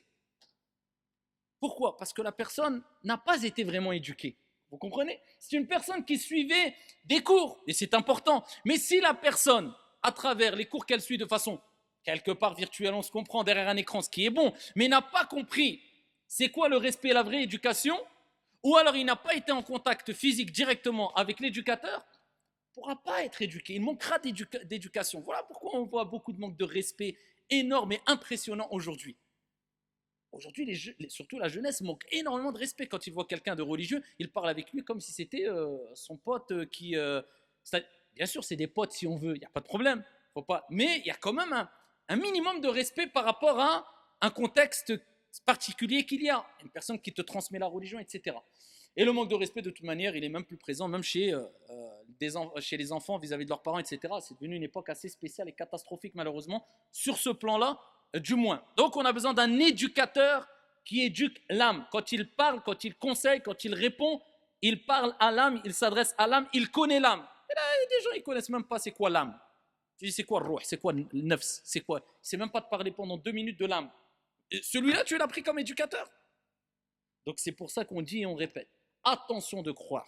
Pourquoi? Parce que la personne n'a pas été vraiment éduquée. Vous comprenez? C'est une personne qui suivait des cours, et c'est important. Mais si la personne, à travers les cours qu'elle suit de façon quelque part virtuelle, on se comprend derrière un écran, ce qui est bon, mais n'a pas compris c'est quoi le respect et la vraie éducation, ou alors il n'a pas été en contact physique directement avec l'éducateur, ne pourra pas être éduqué, il manquera d'éduca- d'éducation. Voilà pourquoi on voit beaucoup de manque de respect énorme et impressionnant aujourd'hui. Aujourd'hui, les je- les- surtout la jeunesse manque énormément de respect. Quand il voit quelqu'un de religieux, il parle avec lui comme si c'était euh, son pote euh, qui... euh, c'est- bien sûr, c'est des potes si on veut, il n'y a pas de problème. Faut pas, mais il y a quand même un, un minimum de respect par rapport à un contexte particulier qu'il y a. Une personne qui te transmet la religion, et cetera. Et le manque de respect, de toute manière, il est même plus présent, même chez, euh, euh, des en- chez les enfants vis-à-vis de leurs parents, et cetera. C'est devenu une époque assez spéciale et catastrophique, malheureusement, sur ce plan-là, euh, du moins. Donc, on a besoin d'un éducateur qui éduque l'âme. Quand il parle, quand il conseille, quand il répond, il parle à l'âme, il s'adresse à l'âme, il connaît l'âme. Et là, il y a des gens, ils ne connaissent même pas c'est quoi l'âme. Tu dis, c'est quoi le ruh, c'est quoi le nafs, c'est quoi? Il ne sait même pas te parler pendant deux minutes de l'âme. Et celui-là, tu l'as pris comme éducateur. Donc, c'est pour ça qu'on dit et on répète. Attention de croire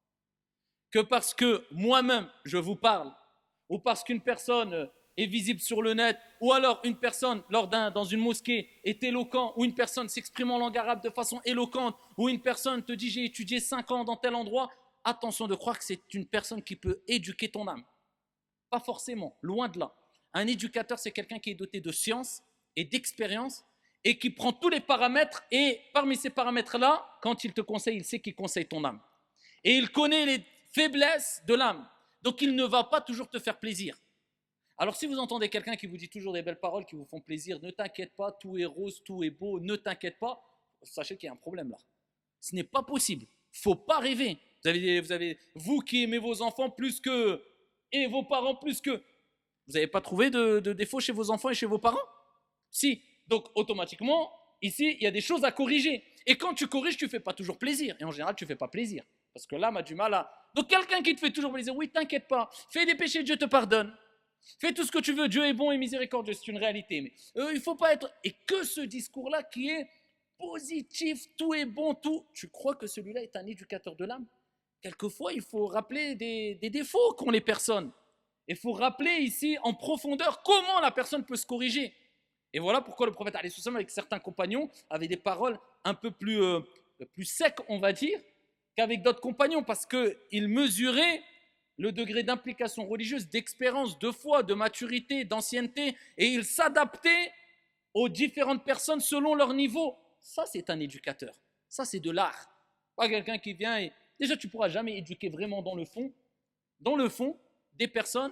que parce que moi-même je vous parle, ou parce qu'une personne est visible sur le net, ou alors une personne lors d'un, dans une mosquée est éloquent, ou une personne s'exprime en langue arabe de façon éloquente, ou une personne te dit j'ai étudié cinq ans dans tel endroit, attention de croire que c'est une personne qui peut éduquer ton âme. Pas forcément, loin de là. Un éducateur, c'est quelqu'un qui est doté de science et d'expérience, et qui prend tous les paramètres, et parmi ces paramètres-là, quand il te conseille, il sait qu'il conseille ton âme. Et il connaît les faiblesses de l'âme. Donc il ne va pas toujours te faire plaisir. Alors si vous entendez quelqu'un qui vous dit toujours des belles paroles qui vous font plaisir, ne t'inquiète pas, tout est rose, tout est beau, ne t'inquiète pas, sachez qu'il y a un problème là. Ce n'est pas possible. Il ne faut pas rêver. Vous avez, vous avez, vous qui aimez vos enfants plus que, et vos parents plus que, vous n'avez pas trouvé de, de défaut chez vos enfants et chez vos parents? Si. Donc, automatiquement, ici, il y a des choses à corriger. Et quand tu corriges, tu ne fais pas toujours plaisir. Et en général, tu ne fais pas plaisir. Parce que l'âme a du mal à... Donc, quelqu'un qui te fait toujours plaisir, oui, t'inquiète pas. Fais des péchés, Dieu te pardonne. Fais tout ce que tu veux, Dieu est bon et miséricordieux, c'est une réalité. Mais euh, il ne faut pas être... Et que ce discours-là qui est positif, tout est bon, tout... Tu crois que celui-là est un éducateur de l'âme? Quelquefois, il faut rappeler des, des défauts qu'ont les personnes. Il faut rappeler ici, en profondeur, comment la personne peut se corriger. Et voilà pourquoi le prophète, avec certains compagnons, avait des paroles un peu plus, euh, plus secs, on va dire, qu'avec d'autres compagnons, parce qu'il mesurait le degré d'implication religieuse, d'expérience, de foi, de maturité, d'ancienneté, et il s'adaptait aux différentes personnes selon leur niveau. Ça, c'est un éducateur. Ça, c'est de l'art. Pas quelqu'un qui vient et... Déjà, tu ne pourras jamais éduquer vraiment dans le fond, dans le fond, des personnes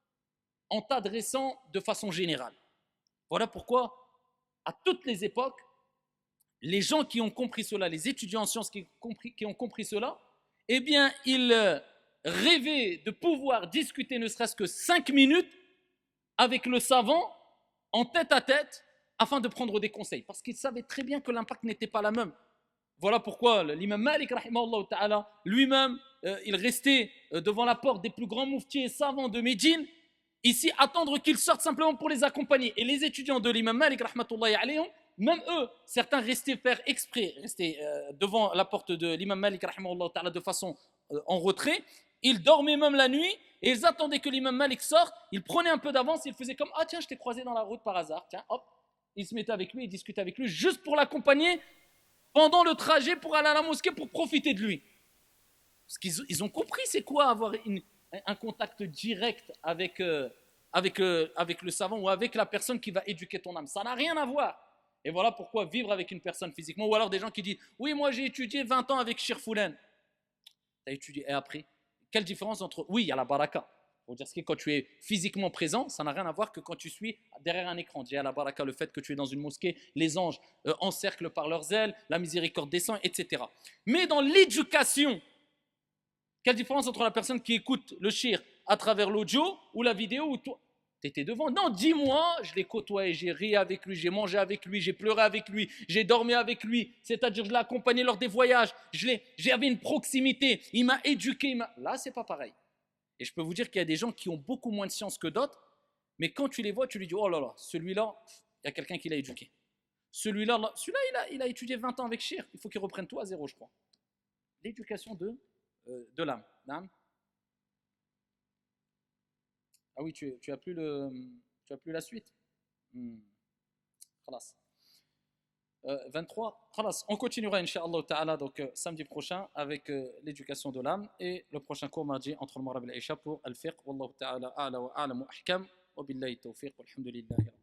en t'adressant de façon générale. Voilà pourquoi, à toutes les époques, les gens qui ont compris cela, les étudiants en sciences qui, compris, qui ont compris cela, eh bien, ils rêvaient de pouvoir discuter ne serait-ce que cinq minutes avec le savant en tête à tête afin de prendre des conseils, parce qu'ils savaient très bien que l'impact n'était pas la même. Voilà pourquoi l'imam Malik, rahimahullah ta'ala, lui-même, euh, il restait devant la porte des plus grands mouftis et savants de Médine, Ici, attendre qu'ils sortent simplement pour les accompagner. Et les étudiants de l'imam Malik, rahmatullahi alayhim, même eux, certains restaient faire exprès, restaient euh, devant la porte de l'imam Malik, rahimahullah ta'ala, de façon euh, en retrait. Ils dormaient même la nuit et ils attendaient que l'imam Malik sorte. Ils prenaient un peu d'avance, ils faisaient comme « Ah tiens, je t'ai croisé dans la route par hasard. » Tiens, hop, ils se mettaient avec lui, ils discutaient avec lui, juste pour l'accompagner pendant le trajet pour aller à la mosquée, pour profiter de lui. Parce qu'ils ils ont compris c'est quoi avoir une, un contact direct avec, euh, avec, euh, avec le savant ou avec la personne qui va éduquer ton âme. Ça n'a rien à voir. Et voilà pourquoi vivre avec une personne physiquement, ou alors des gens qui disent « Oui, moi j'ai étudié vingt ans avec Cheikh Foulen. » Tu as étudié, et après? Quelle différence entre... Oui, il y a la baraka. Pour dire ce qui est, quand tu es physiquement présent, ça n'a rien à voir que quand tu suis derrière un écran. Il y a la baraka, le fait que tu es dans une mosquée, les anges euh, encerclent par leurs ailes, la miséricorde descend, et cetera. Mais dans l'éducation, quelle différence entre la personne qui écoute le shir à travers l'audio ou la vidéo où toi, tu étais devant? Non, dis-moi, je l'ai côtoyé, j'ai ri avec lui, j'ai mangé avec lui, j'ai pleuré avec lui, j'ai dormi avec lui, c'est-à-dire je l'ai accompagné lors des voyages, je l'ai, j'avais une proximité, il m'a éduqué. Il m'a... Là, c'est pas pareil. Et je peux vous dire qu'il y a des gens qui ont beaucoup moins de science que d'autres, mais quand tu les vois, tu lui dis, oh là là, celui-là, il y a quelqu'un qui l'a éduqué. Celui-là, là, celui-là il, a, il a étudié vingt ans avec Shir, il faut qu'il reprenne tout à zéro, je crois. L'éducation de, euh, de l'âme. l'âme. Ah oui, tu, tu as plus le, tu as plus la suite. Hmm. Khalas. Euh, vingt-trois. Khalas. On continuera, Inch'Allah Ta'ala, donc euh, samedi prochain avec euh, l'éducation de l'âme et le prochain cours mardi entre le Maghrib et l'Isha pour Al-Fiqh. Wallahu Ta'ala a'la wa a'lamu ahkam. Wa billahi tawfiq. Walhamdulillahi.